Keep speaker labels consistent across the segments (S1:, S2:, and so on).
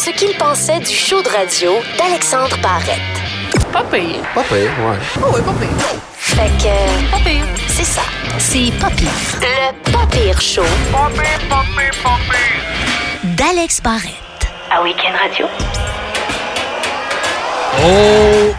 S1: ce qu'il pensait du show de radio d'Alexandre Barrette.
S2: Pas pire.
S3: Pas pire, ouais.
S2: Oh, ouais, pas pire.
S1: Fait que...
S2: Pas pire.
S1: C'est ça. C'est pas pire. Le pas pire show
S2: Pas pire, pas pire, pas pire.
S1: d'Alex Barrette. À Week-end Radio.
S4: Oh!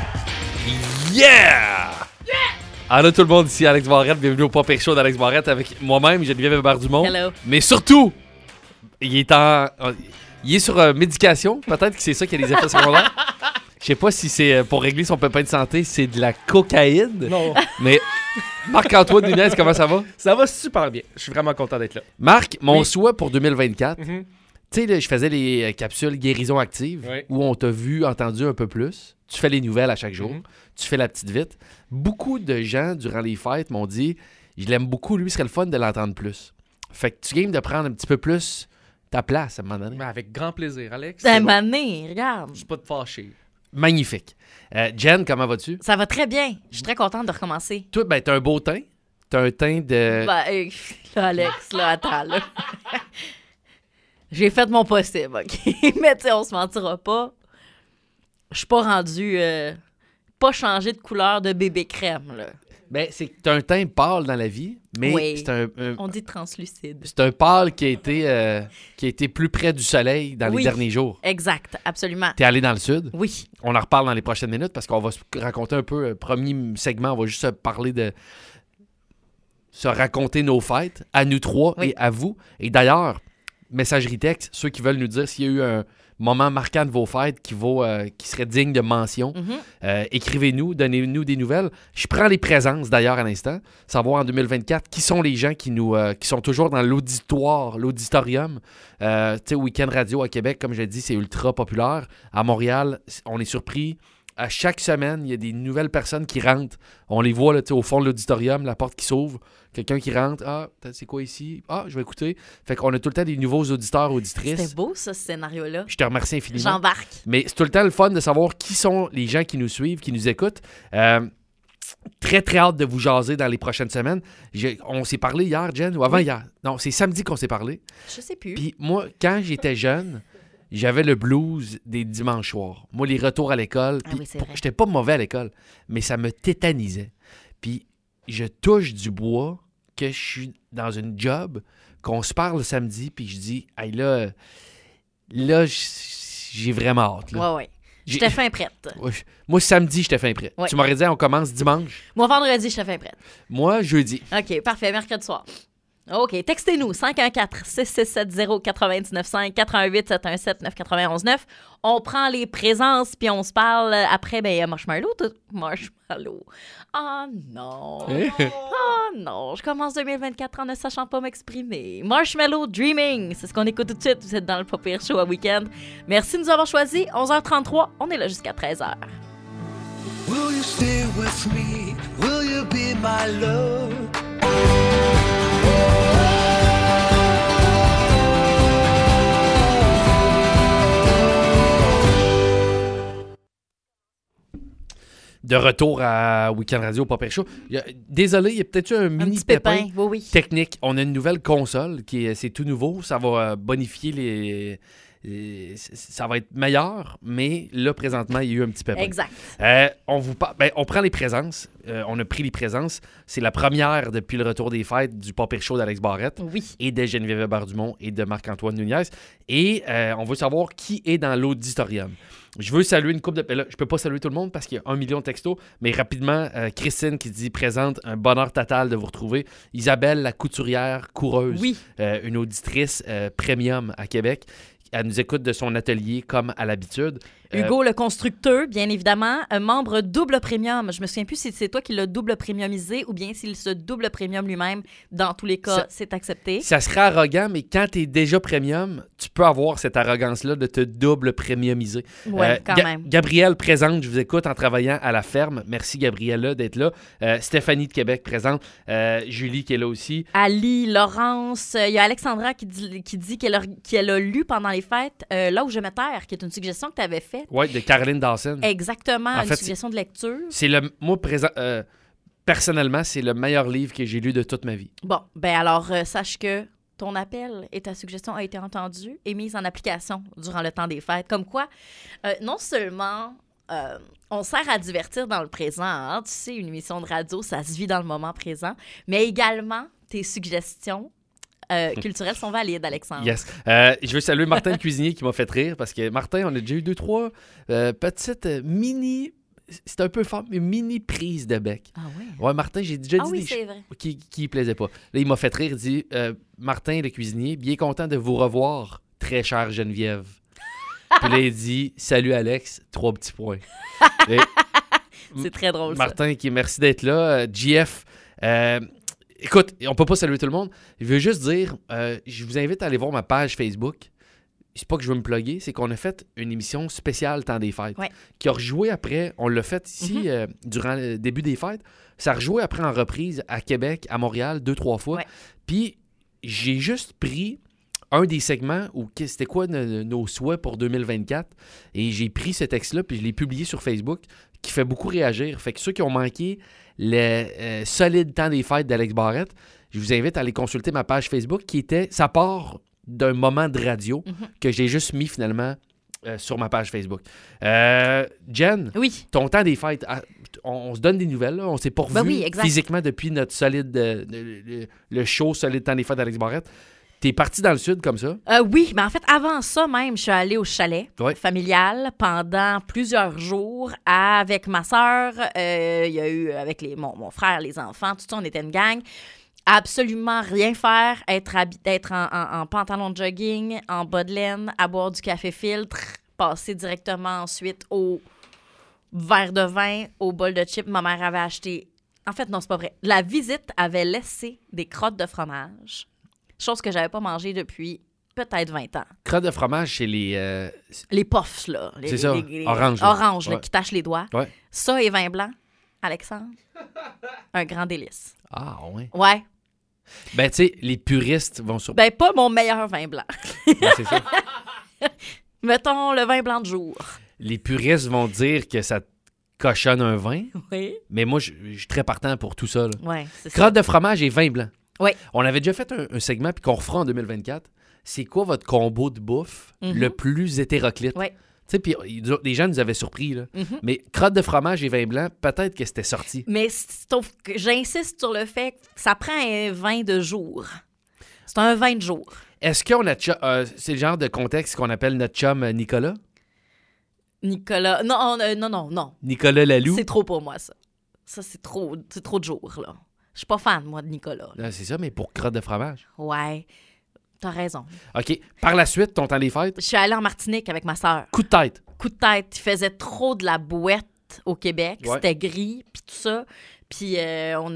S4: Yeah! Allô tout le monde, ici Alex Barrette. Bienvenue au Pas Pire Show d'Alex Barrette avec moi-même, Geneviève Hébert-Dumont.
S2: Hello.
S4: Mais surtout, il est sur médication. Peut-être que c'est ça qui a des effets secondaires. Je sais pas si c'est pour régler son pépin de santé, c'est de la cocaïne.
S3: Non.
S4: Mais Marc-Antoine Nunez, comment ça va?
S3: Ça va super bien. Je suis vraiment content d'être là.
S4: Marc, mon
S3: Oui.
S4: souhait pour 2024,
S3: Mhm.
S4: tu sais, là, je faisais les capsules guérison active
S3: Oui.
S4: où on t'a vu, entendu un peu plus. Tu fais les nouvelles à chaque jour.
S3: Mhm.
S4: Tu fais la petite vite. Beaucoup de gens, durant les fêtes, m'ont dit « Je l'aime beaucoup, lui, ce serait le fun de l'entendre plus. » Fait que tu games de prendre un petit peu plus ta place à un moment donné.
S3: Ben, avec grand plaisir, Alex.
S2: Ben,
S3: C'est bon.
S2: mané, regarde.
S3: Je suis pas de fâché.
S4: Magnifique. Jen, comment vas-tu?
S2: Ça va très bien. Je suis très contente de recommencer.
S4: Toi, ben, t'as un beau teint. T'as un teint de...
S2: Ben, là, Alex, là, attends, là. J'ai fait mon possible, OK? Mais, tu sais, on se mentira pas. Je suis pas rendue... pas changé de couleur de bébé crème, là.
S4: Ben, c'est que t'as un teint pâle dans la vie, mais
S2: Oui.
S4: c'est un
S2: On dit translucide.
S4: c'est un pâle qui a été plus près du soleil dans les
S2: Oui.
S4: derniers jours.
S2: Exact, absolument.
S4: T'es allé dans le sud.
S2: Oui.
S4: On en reparle dans les prochaines minutes parce qu'on va se raconter un peu, premier segment, on va juste se parler de... se raconter nos fêtes, à nous trois
S2: Oui.
S4: et à vous. Et d'ailleurs, messagerie texte, ceux qui veulent nous dire s'il y a eu un moment marquant de vos fêtes qui serait digne de mention,
S2: Mhm.
S4: écrivez-nous, donnez-nous des nouvelles. Je prends les présences d'ailleurs à l'instant, savoir en 2024 qui sont les gens qui sont toujours dans l'auditorium. Tu sais, Week-end Radio à Québec, comme je l'ai dit, c'est ultra populaire. À Montréal, on est surpris. À chaque semaine, il y a des nouvelles personnes qui rentrent. On les voit là, tu sais, au fond de l'auditorium, la porte qui s'ouvre. Quelqu'un qui rentre. Ah, c'est quoi ici? Ah, je vais écouter. Fait qu'on a tout le temps des nouveaux auditeurs, auditrices.
S2: C'était beau, ça, ce scénario-là.
S4: Je te remercie infiniment.
S2: J'embarque.
S4: Mais c'est tout le temps le fun de savoir qui sont les gens qui nous suivent, qui nous écoutent. Très, très hâte de vous jaser dans les prochaines semaines. On s'est parlé hier, Jen, ou avant-hier. Non, c'est samedi qu'on s'est parlé.
S2: Je sais plus.
S4: Puis moi, quand j'étais jeune, j'avais le blues des dimanches soirs. Moi, les retours à l'école,
S2: Ah
S4: puis
S2: oui, c'est vrai.
S4: j'étais pas mauvais à l'école, mais ça me tétanisait. Puis je touche du bois que je suis dans une job, qu'on se parle le samedi, puis je dis, hey, là, j'ai vraiment hâte. Là.
S2: Ouais, ouais.
S4: J'ai-
S2: J'étais fin prête.
S4: Ouais, moi, samedi, j'étais fin prêt.
S2: Ouais.
S4: Tu m'aurais dit, on commence dimanche.
S2: Moi, vendredi, j'étais fin prête.
S4: Moi, jeudi.
S2: OK, parfait. Mercredi soir. OK, textez-nous 514-6670-995 88-717-991-9. On prend les présences puis on se parle. Après, ben, il y a Marshmallow. Marshmallow. Oh non. Oh non. Je commence 2024 en ne sachant pas m'exprimer. Marshmallow Dreaming. C'est ce qu'on écoute tout de suite. Vous êtes dans le Pas Pire Show à Week-end. Merci de nous avoir choisis. 11h33. On est là jusqu'à 13h.
S5: Will you stay with me? Will you be my love?
S4: De retour à Week-end Radio, Pas Pire Show. Désolé, il y a peut-être eu un
S2: Un
S4: mini
S2: petit pépin. Oui, oui.
S4: technique. On a une nouvelle console c'est tout nouveau. Ça va bonifier ça va être meilleur, mais là, présentement, il y a eu un petit pépin.
S2: Exact.
S4: On prend les présences. On a pris les présences. C'est la première depuis le retour des fêtes du Pas Pire Show d'Alex Barrette
S2: Oui.
S4: et de Geneviève Hébert-Dumont et de Marc-Antoine Nunez. Et on veut savoir qui est dans l'auditorium. Je veux saluer une couple de... Là, je peux pas saluer tout le monde parce qu'il y a 1 million de textos, mais rapidement, Christine qui dit « Présente, un bonheur total de vous retrouver. » Isabelle, la couturière coureuse,
S2: Oui.
S4: une auditrice premium à Québec. Elle nous écoute de son atelier comme à l'habitude.
S2: Hugo, le constructeur, bien évidemment, un membre double premium. Je me souviens plus si c'est toi qui l'as double premiumisé ou bien s'il se double premium lui-même. Dans tous les cas,
S4: Ça-
S2: c'est accepté.
S4: Ça serait arrogant, mais quand tu es déjà premium, tu peux avoir cette arrogance-là de te double premiumiser.
S2: Ouais, quand même.
S4: Gabrielle présente, je vous écoute en travaillant à la ferme. Merci Gabriella d'être là. Stéphanie de Québec présente. Julie qui est là aussi.
S2: Ali, Laurence, il y a Alexandra qui dit qu'elle a lu pendant les fêtes Là où je me terre, qui est une suggestion que tu avais faite.
S4: Oui, de Caroline Dawson.
S2: Exactement,
S4: En
S2: une
S4: fait,
S2: suggestion de lecture.
S4: C'est moi, personnellement, c'est le meilleur livre que j'ai lu de toute ma vie.
S2: Bon, ben alors, sache que ton appel et ta suggestion a été entendue et mise en application durant le temps des fêtes. Comme quoi, non seulement on sert à divertir dans le présent, hein, tu sais, une émission de radio, ça se vit dans le moment présent, mais également tes suggestions culturelles sont valides, Alexandre.
S4: Yes. Je veux saluer Martin le cuisinier qui m'a fait rire parce que Martin, on a déjà eu 2-3 petites mini... C'est un peu fort, mais mini prise de bec.
S2: Ah oui?
S4: Ouais, Martin, j'ai déjà dit
S2: Ah oui,
S4: des
S2: c'est vrai.
S4: qui plaisait pas. Là, il m'a fait rire, il dit Martin le cuisinier, bien content de vous revoir, très chère Geneviève. Puis là, il dit salut Alex, 3 petits points. Et
S2: C'est très drôle, ça.
S4: Martin, merci d'être là. JF, écoute, on peut pas saluer tout le monde. Je veux juste dire, je vous invite à aller voir ma page Facebook. C'est pas que je veux me plugger, c'est qu'on a fait une émission spéciale Temps des fêtes
S2: Ouais.
S4: qui a rejoué après. On l'a fait ici durant le début des fêtes. Ça a rejoué après en reprise à Québec, à Montréal, 2-3 fois.
S2: Ouais.
S4: Puis j'ai juste pris un des segments où c'était quoi nos souhaits pour 2024 et j'ai pris ce texte-là puis je l'ai publié sur Facebook qui fait beaucoup réagir. Fait que ceux qui ont manqué le solide Temps des fêtes d'Alex Barrette, je vous invite à aller consulter ma page Facebook ça part d'un moment de radio que j'ai juste mis finalement sur ma page Facebook. Jen,
S2: Oui.
S4: ton temps des fêtes, on se donne des nouvelles, là. On s'est pas revus
S2: Ben oui, exact.
S4: physiquement depuis notre solide, le show solide temps des fêtes d'Alex Barrette. T'es parti dans le sud comme ça?
S2: Oui, mais en fait, avant ça même, je suis allée au chalet
S4: Ouais.
S2: familial pendant plusieurs jours avec ma sœur. Il y a eu avec mon frère, les enfants, tout ça, on était une gang. Absolument rien faire, être en pantalon de jogging, en bas de laine, à boire du café filtre, passer directement ensuite au verre de vin, au bol de chips. Ma mère avait acheté... En fait, non, c'est pas vrai. La visite avait laissé des crottes de fromage, chose que j'avais pas mangée depuis peut-être 20 ans.
S4: Crotte de fromage, c'est les...
S2: Les puffs, là.
S4: C'est ça, orange, là.
S2: Orange, là,
S4: Ouais.
S2: qui tachent les doigts.
S4: Ouais.
S2: Ça et vin blanc, Alexandre, un grand délice.
S4: Ah, ouais.
S2: Ouais.
S4: Ben, tu sais, les puristes vont sur...
S2: Ben, pas mon meilleur vin blanc.
S4: Ouais, c'est ça.
S2: Mettons le vin blanc de jour.
S4: Les puristes vont dire que ça cochonne un vin,
S2: Oui.
S4: mais moi, je suis très partant pour tout ça, là.
S2: Ouais, c'est ça.
S4: Crotte de fromage et vin blanc.
S2: Oui.
S4: On avait déjà fait un segment, puis qu'on refera en 2024. C'est quoi votre combo de bouffe le plus hétéroclite?
S2: Oui.
S4: Tu sais, puis les gens nous avaient surpris, là.
S2: Mhm.
S4: Mais crotte de fromage et vin blanc, peut-être que c'était sorti.
S2: Mais sauf que j'insiste sur le fait que ça prend un vin de jour. C'est un vin de jour.
S4: Est-ce qu'on a... c'est le genre de contexte qu'on appelle notre chum Nicolas?
S2: Nicolas. Non.
S4: Nicolas Lalou?
S2: C'est trop pour moi, ça. Ça, c'est trop de jours, là. Je suis pas fan, moi, de Nicolas.
S4: Ah, c'est ça, mais pour crotte de fromage.
S2: Ouais. T'as raison.
S4: OK. Par la suite, ton temps des fêtes,
S2: Je suis allée en Martinique avec ma sœur.
S4: coup de tête.
S2: Coup de tête. Il faisait trop de la bouette au Québec.
S4: Ouais.
S2: C'était gris, puis tout ça. Puis on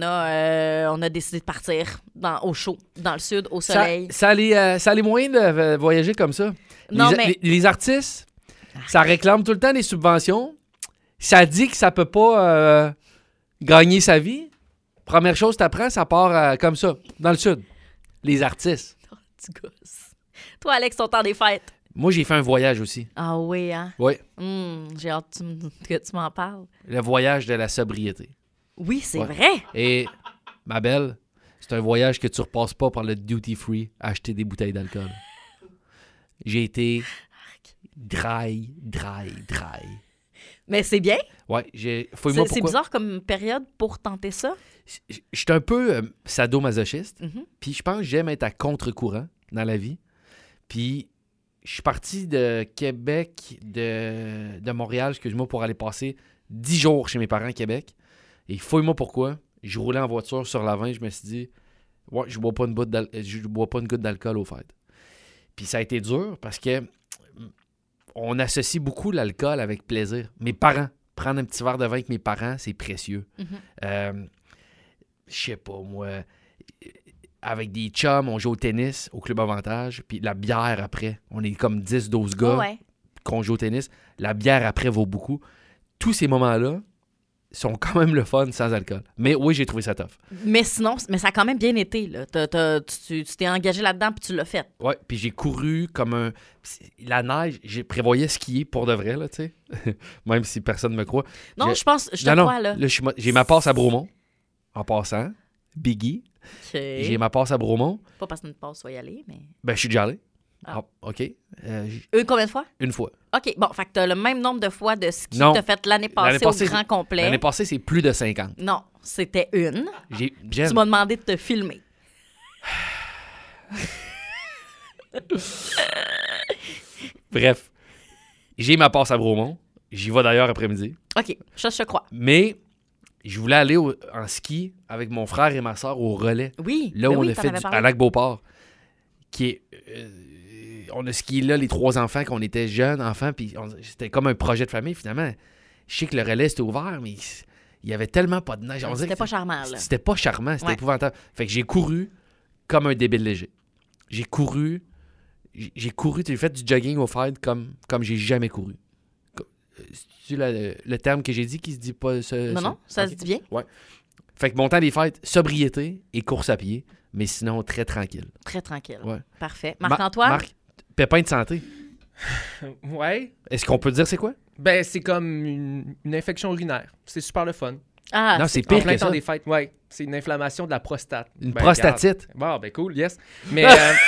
S2: a décidé de partir au chaud, dans le sud, au soleil.
S4: Ça allait moyen de voyager comme ça.
S2: Non, mais-
S4: les artistes, ça réclame tout le temps des subventions. Ça dit que ça peut pas gagner sa vie. Première chose que t'apprends, ça part comme ça, dans le sud. Les artistes.
S2: Tu gosses. Toi, Alex, ton temps des fêtes.
S4: Moi, j'ai fait un voyage aussi.
S2: Ah oui, hein?
S4: Oui,
S2: J'ai hâte que tu m'en parles.
S4: le voyage de la sobriété.
S2: Oui, c'est
S4: Ouais.
S2: vrai.
S4: Et, ma belle, c'est un voyage que tu repasses pas par le duty-free à acheter des bouteilles d'alcool. J'ai été dry.
S2: Mais c'est bien.
S4: Ouais, fouille-moi
S2: C'est
S4: pourquoi.
S2: bizarre comme période pour tenter ça.
S4: Je suis un peu sadomasochiste.
S2: Mhm.
S4: Puis je pense que j'aime être à contre-courant dans la vie. Puis je suis parti de Québec, de Montréal, excuse-moi, pour aller passer 10 jours chez mes parents à Québec. Et fouille-moi pourquoi. Je roulais en voiture sur la 20, je me suis dit, ouais, je bois pas une goutte d'alcool aux fêtes. Puis ça a été dur parce que on associe beaucoup l'alcool avec plaisir. Mes parents, prendre un petit verre de vin avec mes parents, c'est précieux.
S2: Mhm.
S4: Je sais pas, moi, avec des chums, on joue au tennis au Club Avantage, puis la bière après, on est comme 10-12 gars
S2: Ouais.
S4: qu'on joue au tennis, la bière après vaut beaucoup. Tous ces moments-là sont quand même le fun sans alcool. Mais oui, j'ai trouvé ça tough.
S2: Mais sinon, ça a quand même bien été. Là. Tu t'es engagé là-dedans puis tu l'as fait.
S4: Ouais, puis j'ai couru comme un... La neige, j'ai prévoyé skier pour de vrai, là, tu sais. Même si personne ne me croit.
S2: Non,
S4: J'ai-
S2: je pense, je te
S4: Non,
S2: crois, là.
S4: j'ai ma passe à Bromont, en passant. Biggie. J'ai ma passe à Bromont.
S2: Pas parce que notre passe soit y aller, mais...
S4: Ben, je suis déjà allé.
S2: Ah.
S4: OK.
S2: Combien de fois?
S4: Une fois.
S2: OK, bon, fait que t'as le même nombre de fois de ski
S4: Non.
S2: que t'as fait l'année passée au grand complet.
S4: L'année passée, c'est plus de 50.
S2: Non, c'était une.
S4: Jen,
S2: Tu m'as demandé de te filmer.
S4: bref, j'ai ma passe à Bromont. J'y vais d'ailleurs après-midi.
S2: OK, ça, je te crois.
S4: Mais je voulais aller en ski avec mon frère et ma soeur au relais.
S2: Oui,
S4: Là
S2: ben
S4: où
S2: oui,
S4: on a
S2: t'en
S4: fait
S2: avais
S4: à
S2: parlé.
S4: Lac-Beauport. Qui est... on a skié là, les 3 enfants, quand on était jeunes enfants, puis c'était comme un projet de famille, finalement. Je sais que le relais, c'était ouvert, mais il y avait tellement pas de neige. On dirait
S2: C'était
S4: que
S2: pas charmant, là.
S4: C'était pas charmant, c'était
S2: Ouais.
S4: épouvantable. Fait que j'ai couru comme un débile léger. J'ai couru, j'ai fait du jogging au fight comme j'ai jamais couru. C'est le terme que j'ai dit qui se dit pas...
S2: Non, ça
S4: Ok.
S2: se dit bien.
S4: Ouais. Fait que mon temps des fêtes, sobriété et course à pied, mais sinon très tranquille.
S2: Très tranquille.
S4: Ouais.
S2: Parfait. Marc-Antoine?
S4: Marc, pépin de santé.
S3: Ouais.
S4: Est-ce qu'on peut dire c'est quoi?
S3: Ben, c'est comme une infection urinaire. C'est super le fun.
S2: Ah,
S4: Non, c'est
S3: En
S4: pire
S3: plein
S4: que
S3: temps
S4: ça.
S3: des fêtes, ouais. C'est une inflammation de la prostate.
S4: Une
S3: Ben,
S4: prostatite.
S3: regarde. Bon, ben cool, yes. Mais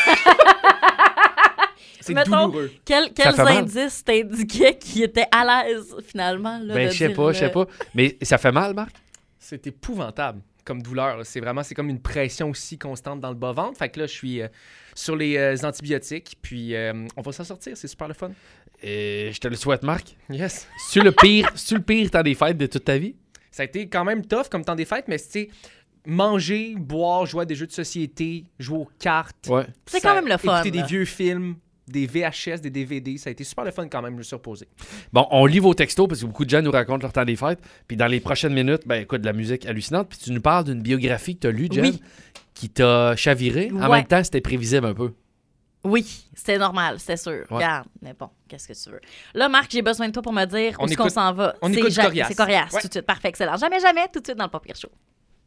S3: c'est
S2: Mettons,
S3: douloureux.
S2: Quels
S4: fait mal.
S2: indices t'indiquaient qui étaient à l'aise, finalement? Là,
S4: Ben,
S2: de
S4: je sais
S2: dire
S4: pas, je sais pas. Mais ça fait mal, Marc?
S3: C'est épouvantable comme douleur. Là. C'est comme une pression aussi constante dans le bas-ventre. Fait que là, je suis sur les antibiotiques. Puis on va s'en sortir. C'est super le fun.
S4: Je te le souhaite, Marc.
S3: Yes.
S4: C'est-tu le pire temps des fêtes de toute ta vie?
S3: Ça a été quand même tough comme temps des fêtes, mais c'est manger, boire, jouer à des jeux de société, jouer aux cartes.
S4: Ouais.
S2: C'est quand même le fun,
S3: Écouter
S2: là.
S3: des vieux films, des VHS, des DVD. Ça a été super le fun quand même, je me suis reposé.
S4: Bon, on lit vos textos parce que beaucoup de gens nous racontent leur temps des fêtes. Puis dans les prochaines minutes, ben écoute, de la musique hallucinante. Puis tu nous parles d'une biographie que tu as lue, Jen,
S2: Oui.
S4: qui t'a chaviré. En
S2: Ouais.
S4: même temps, c'était prévisible un peu.
S2: Oui, c'était normal, c'est sûr.
S4: Ouais.
S2: Regarde, mais bon, qu'est-ce que tu veux? Là, Marc, j'ai besoin de toi pour me dire où est-ce qu'on s'en va.
S3: on
S2: C'est
S3: écoute
S2: Ja-
S3: Coriace.
S2: C'est Coriace,
S3: Ouais.
S2: tout de suite. Parfait, excellent. Jamais, jamais, tout de suite dans le Pas Pire Show.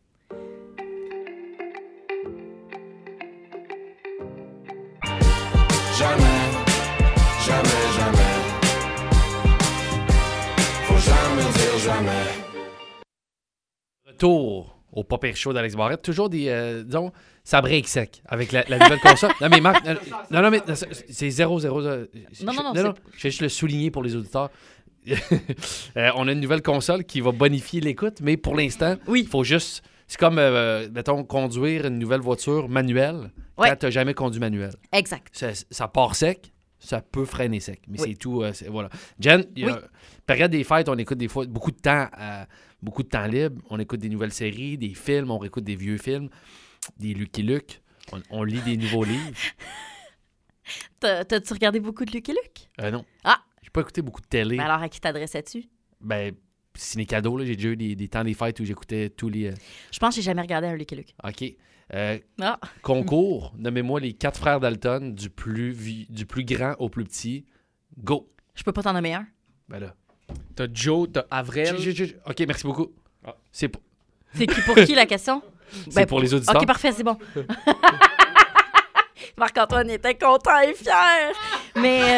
S6: Jamais, jamais, jamais. Faut jamais dire jamais.
S4: Retour au Pas Pire Show d'Alex Barrette. Toujours des, disons, ça break sec avec la nouvelle console. Non, mais Marc, non, mais c'est 0-0.
S2: Non,
S4: Je vais juste le souligner pour les auditeurs. On a une nouvelle console qui va bonifier l'écoute, mais pour l'instant,
S2: Oui.
S4: il faut juste... C'est comme, mettons, conduire une nouvelle voiture manuelle
S2: Ouais.
S4: quand tu n'as jamais conduit manuel.
S2: Exact.
S4: Ça part sec, ça peut freiner sec, mais
S2: Oui.
S4: c'est tout. Voilà. Jen,
S2: Oui.
S4: période des fêtes, on écoute des fois beaucoup de temps libre. On écoute des nouvelles séries, des films, on réécoute des vieux films, des Lucky Luke. On lit des nouveaux livres.
S2: T'as-tu regardé beaucoup de Lucky Luke?
S4: Non.
S2: Ah!
S4: J'ai pas écouté beaucoup de télé.
S2: Ben alors, à qui t'adressais-tu?
S4: Ben, ciné cadeau, là. J'ai déjà eu des temps des fêtes où j'écoutais tous les.
S2: Je pense que j'ai jamais regardé un Lucky Luke.
S4: OK.
S2: Ah!
S4: Concours, nommez-moi les 4 frères Dalton, du plus grand au plus petit. Go!
S2: Je peux pas t'en nommer un.
S4: Ben là.
S3: T'as Joe, t'as Avril.
S4: OK, merci beaucoup.
S3: Ah.
S4: C'est
S2: C'est pour qui la question?
S4: C'est pour les auditeurs.
S2: OK, parfait, c'est bon. Marc-Antoine était content et fier. Mais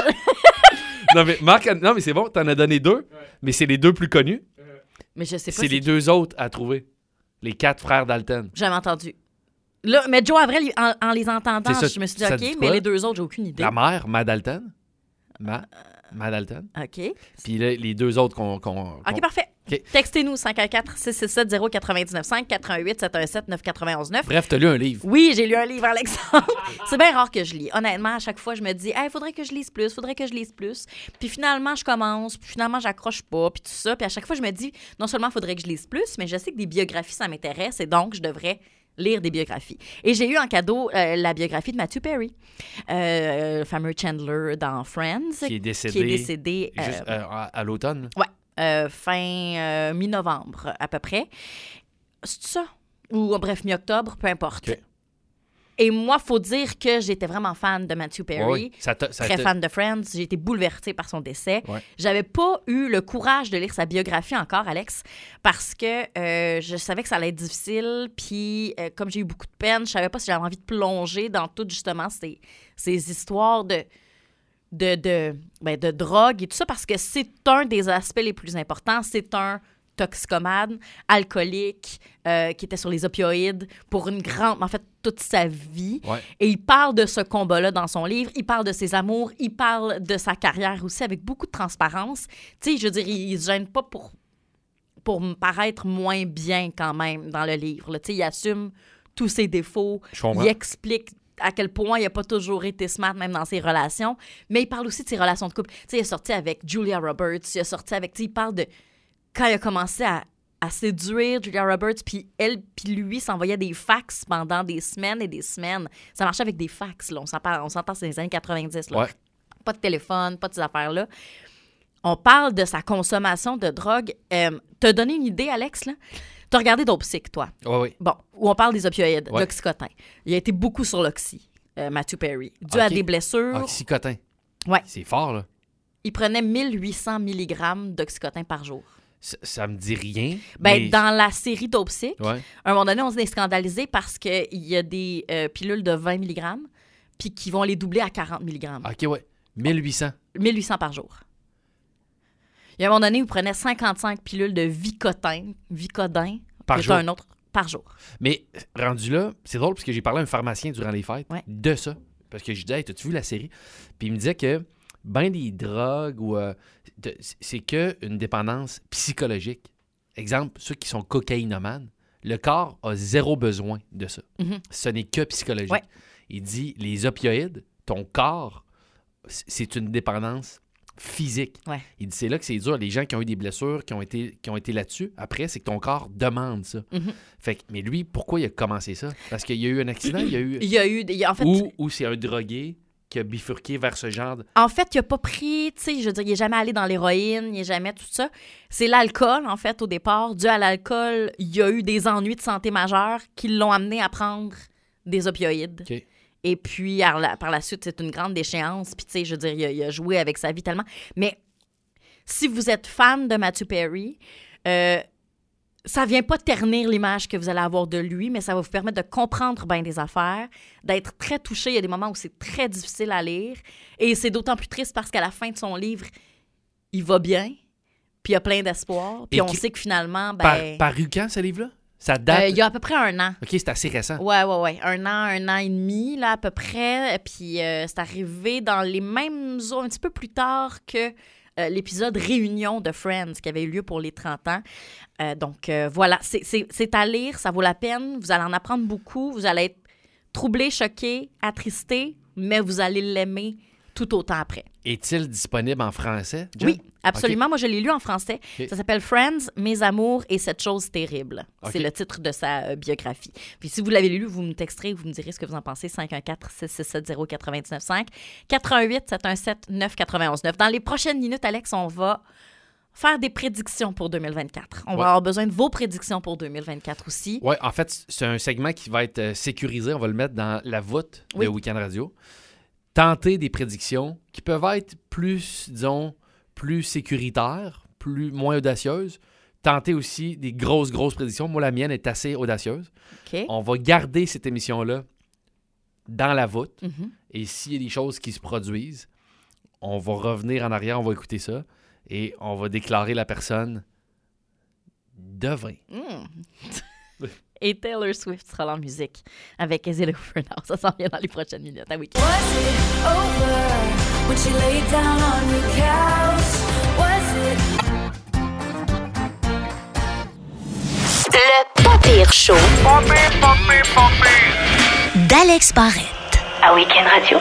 S4: Non, mais Marc, non, mais c'est bon, t'en as donné 2, mais c'est les 2 plus connus.
S2: mais je sais pas
S4: C'est les 2 autres à trouver. Les 4 frères Dalton.
S2: J'ai jamais entendu. Là, mais Joe Avril, en les entendant,
S4: C'est ça,
S2: je me suis dit
S4: ça
S2: OK,
S4: dit
S2: mais
S4: quoi?
S2: les 2 autres, j'ai aucune idée.
S4: La mère, Ma Dalton. Ma Dalton.
S2: OK.
S4: Puis là, les 2 autres qu'on.
S2: OK, parfait.
S4: OK.
S2: Textez-nous 514-667-099-5 88-717-991-9.
S4: Bref, t'as lu un livre.
S2: Oui, j'ai lu un livre, Alexandre. C'est bien rare que je lis. Honnêtement, à chaque fois, je me dis, il faudrait que je lise plus, faudrait que je lise plus. Puis finalement, je commence, puis finalement, j'accroche pas, puis tout ça. Puis à chaque fois, je me dis, non seulement il faudrait que je lise plus, mais je sais que des biographies, ça m'intéresse, et donc, je devrais lire des biographies. Et j'ai eu en cadeau la biographie de Matthew Perry, le fameux Chandler dans Friends,
S4: Qui est décédé.
S2: qui est décédé
S4: Juste, à l'automne.
S2: ouais, fin mi-novembre à peu près. C'est ça? Ou bref, mi-octobre, peu importe.
S4: OK.
S2: Et moi, faut dire que j'étais vraiment fan de Matthew Perry.
S4: Oui, ça
S2: Très fan de Friends. J'ai été bouleversée par son décès.
S4: Ouais.
S2: J'avais pas eu le courage de lire sa biographie encore, Alex, parce que je savais que ça allait être difficile. Puis, comme j'ai eu beaucoup de peine, je savais pas si j'avais envie de plonger dans toutes, justement, ces histoires de drogue et tout ça, parce que c'est un des aspects les plus importants. C'est un toxicomane, alcoolique, qui était sur les opioïdes pour en fait, toute sa vie.
S4: Ouais.
S2: Et il parle de ce combat-là dans son livre. Il parle de ses amours. Il parle de sa carrière aussi avec beaucoup de transparence. Tu sais, je veux dire, il se gêne pas pour me paraître moins bien quand même dans le livre. Tu sais, il assume tous ses défauts.
S4: Je comprends.
S2: Il explique à quel point il n'a pas toujours été smart, même dans ses relations. Mais il parle aussi de ses relations de couple. Tu sais, il est sorti avec Julia Roberts. Il est sorti avec... Tu sais, il parle de... Quand il a commencé à séduire Julia Roberts, puis elle puis lui s'envoyaient des fax pendant des semaines et des semaines. Ça marchait avec des fax, là. On s'entend, c'est les années 90, là.
S4: Ouais.
S2: Pas de téléphone, pas de ces affaires-là. On parle de sa consommation de drogue. T'as donné une idée, Alex, là? T'as regardé Dope Sick, toi?
S4: Oui.
S2: Bon, où on parle des opioïdes,
S4: Ouais.
S2: l'oxycotin. Il a été beaucoup sur l'oxy, Matthew Perry. Dû à
S4: Ok.
S2: des blessures.
S4: Oxycotin.
S2: Ouais.
S4: C'est fort, là.
S2: Il prenait 1800 mg d'oxycotin par jour.
S4: Ça me dit rien.
S2: Ben,
S4: mais-
S2: dans la série Dope Sick,
S4: Ouais.
S2: à un moment donné, on s'est scandalisé parce qu'il y a des pilules de 20 mg puis qui vont les doubler à 40 mg.
S4: OK, ouais. 1800.
S2: 1800 par jour. Il y a un moment donné où il prenait 55 pilules de Vicodin,
S4: Par
S2: qui est
S4: jour.
S2: un autre, par jour.
S4: Mais rendu là, c'est drôle parce que j'ai parlé à un pharmacien durant les fêtes
S2: Ouais.
S4: de ça. Parce que je disais, hey, t'as-tu vu la série? Puis il me disait que ben des drogues ou c'est que une dépendance psychologique. Exemple, ceux qui sont cocaïnomanes, le corps a zéro besoin de ça.
S2: Mhm.
S4: Ce n'est que psychologique.
S2: Ouais.
S4: Il dit, les opioïdes, ton corps, c'est une dépendance physique.
S2: Ouais.
S4: Il dit, c'est là que c'est dur. Les gens qui ont eu des blessures, qui ont été là-dessus, après, c'est que ton corps demande ça.
S2: Mhm.
S4: Fait que, mais lui, pourquoi il a commencé ça? Parce qu'il y a eu un accident, il y a eu...
S2: Il y a eu... En fait,
S4: Ou c'est un drogué qui a bifurqué vers ce genre de...
S2: En fait, il n'a pas pris, tu sais, je veux dire, il n'est jamais allé dans l'héroïne, il n'est jamais tout ça. C'est l'alcool, en fait, au départ. Dû à l'alcool, il y a eu des ennuis de santé majeurs qui l'ont amené à prendre des opioïdes.
S4: OK.
S2: Et puis, par la suite, c'est une grande déchéance. Puis, tu sais, je veux dire, il a joué avec sa vie tellement. Mais si vous êtes fan de Matthew Perry, ça vient pas ternir l'image que vous allez avoir de lui, mais ça va vous permettre de comprendre bien des affaires, d'être très touché. Il y a des moments où c'est très difficile à lire. Et c'est d'autant plus triste parce qu'à la fin de son livre, il va bien, puis il a plein d'espoir. Puis
S4: Et
S2: on
S4: qui-
S2: sait que finalement,
S4: Paru quand, ce livre-là? Ça date...
S2: il y a à peu près un an.
S4: OK, c'est assez récent.
S2: Ouais. Un an et demi, là, à peu près. Puis c'est arrivé dans les mêmes eaux, un petit peu plus tard que l'épisode Réunion de Friends qui avait eu lieu pour les 30 ans. Donc, voilà, c'est à lire, ça vaut la peine. Vous allez en apprendre beaucoup. Vous allez être troublé, choqué, attristé, mais vous allez l'aimer tout autant après.
S4: Est-il disponible en français, Jen?
S2: Oui, absolument. Moi, je l'ai lu en français.
S4: OK.
S2: Ça s'appelle Friends, Mes amours et cette chose terrible.
S4: OK.
S2: C'est le titre de sa biographie. Puis si vous l'avez lu, vous me texterez, vous me direz ce que vous en pensez. 514-667-0995. 88-717-991-9. Dans les prochaines minutes, Alex, on va faire des prédictions pour 2024. On
S4: Ouais.
S2: va avoir besoin de vos prédictions pour 2024 aussi.
S4: Oui, en fait, c'est un segment qui va être sécurisé. On va le mettre dans la voûte
S2: Oui.
S4: de Week-end Radio. Tenter des prédictions qui peuvent être plus, disons, plus sécuritaires, moins audacieuses. Tenter aussi des grosses prédictions. Moi, la mienne est assez audacieuse.
S2: OK.
S4: On va garder cette émission-là dans la voûte.
S2: Mhm.
S4: Et s'il y a des choses qui se produisent, on va revenir en arrière, on va écouter ça et on va déclarer la personne devin.
S2: Et Taylor Swift sera là en musique avec Ezra Fernand. Ça s'en vient dans les prochaines minutes. À week-end.
S7: Was it over when she laid down on your couch? Was it
S1: Le pas pire show d'Alex Barrette. À Week-end Radio.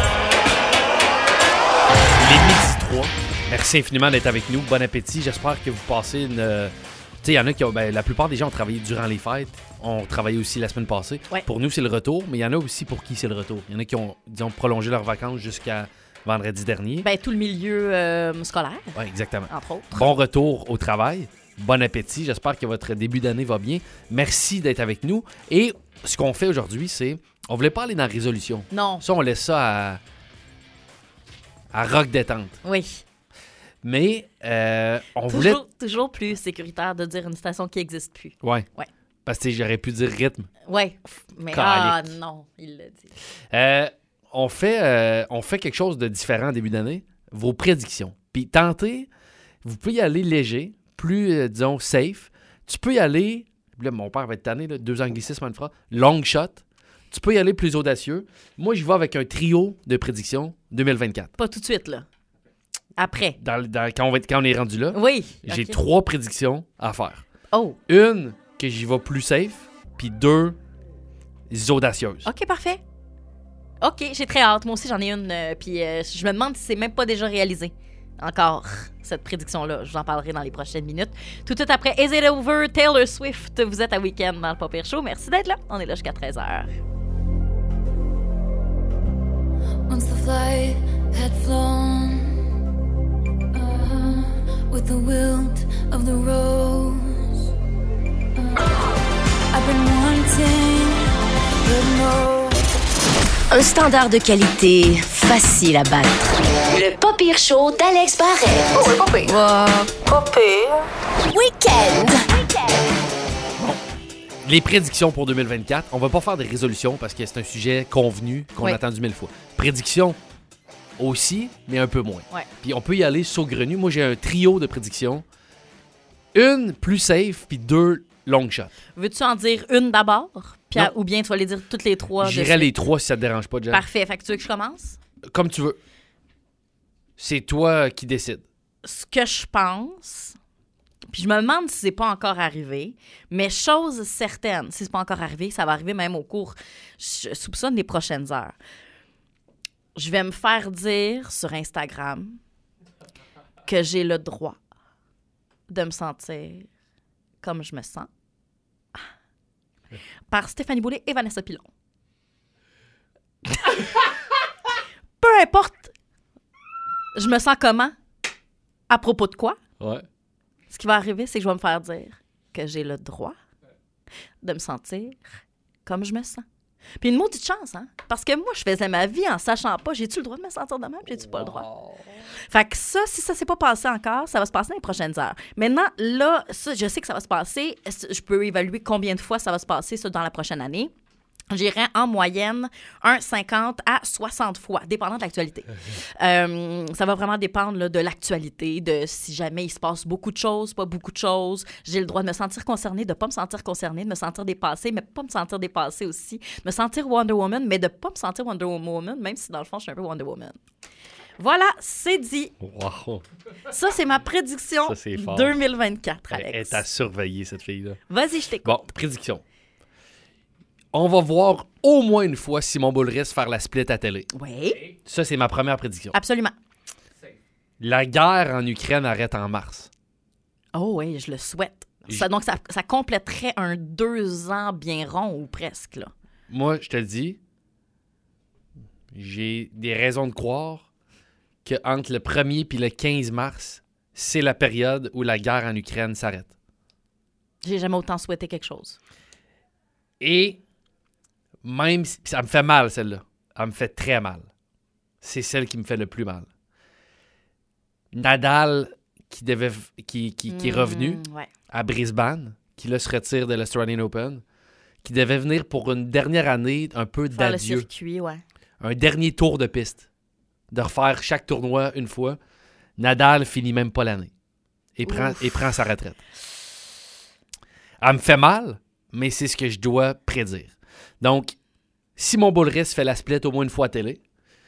S4: Les Midi 3, merci infiniment d'être avec nous. Bon appétit. J'espère que vous passez une... Tu sais, il y en a qui ont... la plupart des gens ont travaillé durant les fêtes. On travaillait aussi la semaine passée.
S2: Ouais.
S4: Pour nous, c'est le retour, mais il y en a aussi pour qui c'est le retour. Il y en a qui ont, disons, prolongé leurs vacances jusqu'à vendredi dernier.
S2: Ben, tout le milieu scolaire,
S4: Oui, exactement.
S2: entre autres.
S4: Bon retour au travail. Bon appétit. J'espère que votre début d'année va bien. Merci d'être avec nous. Et ce qu'on fait aujourd'hui, c'est... On voulait pas aller dans la résolution.
S2: Non.
S4: Ça, on laisse ça à rock détente.
S2: Oui.
S4: Mais on voulait...
S2: Toujours plus sécuritaire de dire une station qui n'existe plus.
S4: Ouais.
S2: Ouais.
S4: Parce que j'aurais pu dire rythme.
S2: Ouais. Mais
S4: Calique.
S2: non, il l'a dit.
S4: On fait quelque chose de différent en début d'année. Vos prédictions. Puis tentez, vous pouvez y aller léger, plus disons, safe, tu peux y aller, là, mon père va être tanné, là, 2 anglicismes en une phrase, long shot, tu peux y aller plus audacieux. Moi, je vais avec un trio de prédictions 2024.
S2: Pas tout de suite, là. Après.
S4: Quand on est rendu là,
S2: Oui.
S4: j'ai
S2: OK.
S4: 3 prédictions à faire.
S2: Oh,
S4: Une, que j'y vais plus safe, puis 2, audacieuses.
S2: OK, parfait. OK, j'ai très hâte. Moi aussi, j'en ai une. Puis je me demande si c'est même pas déjà réalisé. Encore, cette prédiction-là. Je vous en parlerai dans les prochaines minutes. Tout de suite après, Is It Over? Taylor Swift. Vous êtes à Week-end dans le Pas Pire Show. Merci d'être là. On est là jusqu'à 13h.
S7: Once the flight had flown, with the wilt of the rose, I've been wanting, but no.
S1: Un standard de qualité facile à battre. Le Pas Pire Show d'Alex Barrette. Oh, pas pire. Week-end.
S4: Les prédictions pour 2024, on va pas faire des résolutions parce que c'est un sujet convenu qu'on
S2: Oui.
S4: a entendu 1000 fois. Prédictions aussi, mais un peu moins.
S2: Ouais.
S4: Puis on peut y aller saugrenu. Moi, j'ai un trio de prédictions. Une plus safe, puis 2 long shots.
S2: Veux-tu en dire une d'abord? Puis
S4: Non.
S2: ou bien tu vas les dire toutes les 3 de
S4: J'irai
S2: suite?
S4: les 3 si ça te dérange pas, Jen.
S2: Parfait. Fait que tu veux que je commence?
S4: Comme tu veux. C'est toi qui décides.
S2: Ce que je pense, puis je me demande si c'est pas encore arrivé, mais chose certaine, si c'est pas encore arrivé, ça va arriver même au cours, je soupçonne, des prochaines heures. Je vais me faire dire sur Instagram que j'ai le droit de me sentir comme je me sens par Stéphanie Boulay et Vanessa Pilon. Peu importe, je me sens comment, à propos de quoi,
S4: Ouais.
S2: ce qui va arriver, c'est que je vais me faire dire que j'ai le droit de me sentir comme je me sens. Puis une maudite chance, hein? Parce que moi, je faisais ma vie en sachant pas, j'ai-tu le droit de me sentir de même, j'ai-tu pas le droit? Fait que ça, si ça s'est pas passé encore, ça va se passer dans les prochaines heures. Maintenant, là, ça, je sais que ça va se passer. Je peux évaluer combien de fois ça va se passer, ça, dans la prochaine année. J'irais en moyenne 50 à 60 fois, dépendant de l'actualité. Ça va vraiment dépendre là, de l'actualité, de si jamais il se passe beaucoup de choses, pas beaucoup de choses. J'ai le droit de me sentir concernée, de pas me sentir concernée, de me sentir dépassée, mais pas me sentir dépassée aussi. De me sentir Wonder Woman, mais de pas me sentir Wonder Woman, même si dans le fond, je suis un peu Wonder Woman. Voilà, c'est dit.
S4: Wow.
S2: Ça, c'est ma prédiction
S4: Ça, c'est fort.
S2: 2024,
S4: Elle
S2: Alex.
S4: est à surveiller, cette fille-là.
S2: Vas-y, je t'écoute.
S4: Bon, prédiction. On va voir au moins une fois Simon Boulris faire la split à télé.
S2: Oui,
S4: Ça, c'est ma première prédiction.
S2: absolument.
S4: La guerre en Ukraine arrête en mars.
S2: Oh oui, je le souhaite. Donc, ça compléterait un 2 ans bien rond ou presque, là.
S4: Moi, je te le dis, j'ai des raisons de croire que entre le 1er puis le 15 mars, c'est la période où la guerre en Ukraine s'arrête.
S2: J'ai jamais autant souhaité quelque chose.
S4: Et même si... puis ça me fait mal, celle-là. Elle me fait très mal. C'est celle qui me fait le plus mal. Nadal, qui est revenu
S2: Ouais.
S4: à Brisbane, qui là se retire de l'Australian Open, qui devait venir pour une dernière année un peu
S2: Faire le
S4: d'adieu.
S2: circuit, ouais.
S4: Un dernier tour de piste. De refaire chaque tournoi une fois. Nadal finit même pas l'année. Et prend sa retraite. Elle me fait mal, mais c'est ce que je dois prédire. Donc, Simon Boulris fait la split au moins une fois à télé.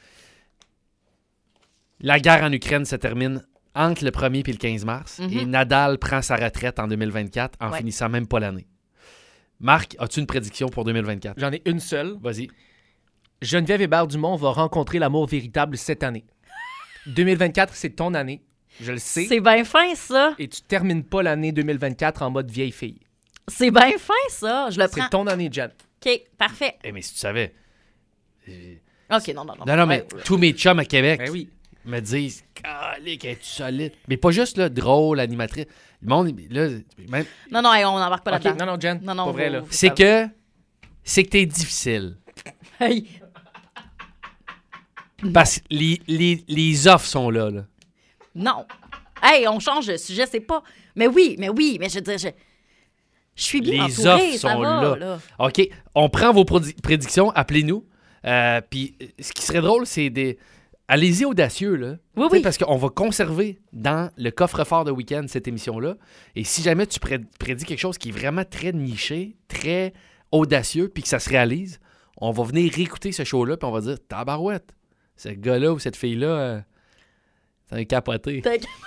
S4: La guerre en Ukraine se termine entre le 1er et le 15 mars. Et Nadal prend sa retraite en 2024 en finissant même pas l'année. Marc, as-tu une prédiction pour 2024?
S3: J'en ai une seule.
S4: Vas-y.
S3: Geneviève Hébert-Dumont va rencontrer l'amour véritable cette année. 2024, c'est ton année. Je le sais.
S2: C'est bien fin, ça.
S3: Et tu termines pas l'année 2024 en mode vieille fille.
S2: C'est bien fin, ça. Je le prends.
S3: C'est ton année, Jen.
S2: OK, parfait.
S4: Eh, mais si tu savais...
S2: OK, non.
S4: Non, mais tous mes chums à Québec
S3: Ben oui.
S4: me disent « Calique, es-tu solide? » Mais pas juste, là, drôle, animatrice. Le monde, là... Même...
S2: Non, hey, on n'embarque pas
S3: Ok,
S2: là-dedans.
S3: non, Jen,
S2: Non,
S3: pas vrai, là.
S4: C'est que t'es difficile.
S2: Hey.
S4: Parce que les offres sont là.
S2: Non. Hey, on change de sujet, c'est pas... Mais oui, mais je veux dire, je suis bien
S4: Les
S2: entourée,
S4: offres
S2: ça
S4: sont
S2: va,
S4: là. OK, on prend vos prédictions, appelez-nous. Puis ce qui serait drôle, c'est allez-y audacieux, là.
S2: Oui,
S4: Tu sais,
S2: oui.
S4: parce qu'on va conserver dans le coffre-fort de week-end cette émission-là. Et si jamais tu prédis quelque chose qui est vraiment très niché, très audacieux, puis que ça se réalise, on va venir réécouter ce show-là, puis on va dire « Tabarouette, ce gars-là ou cette fille-là, c'est un capoté. »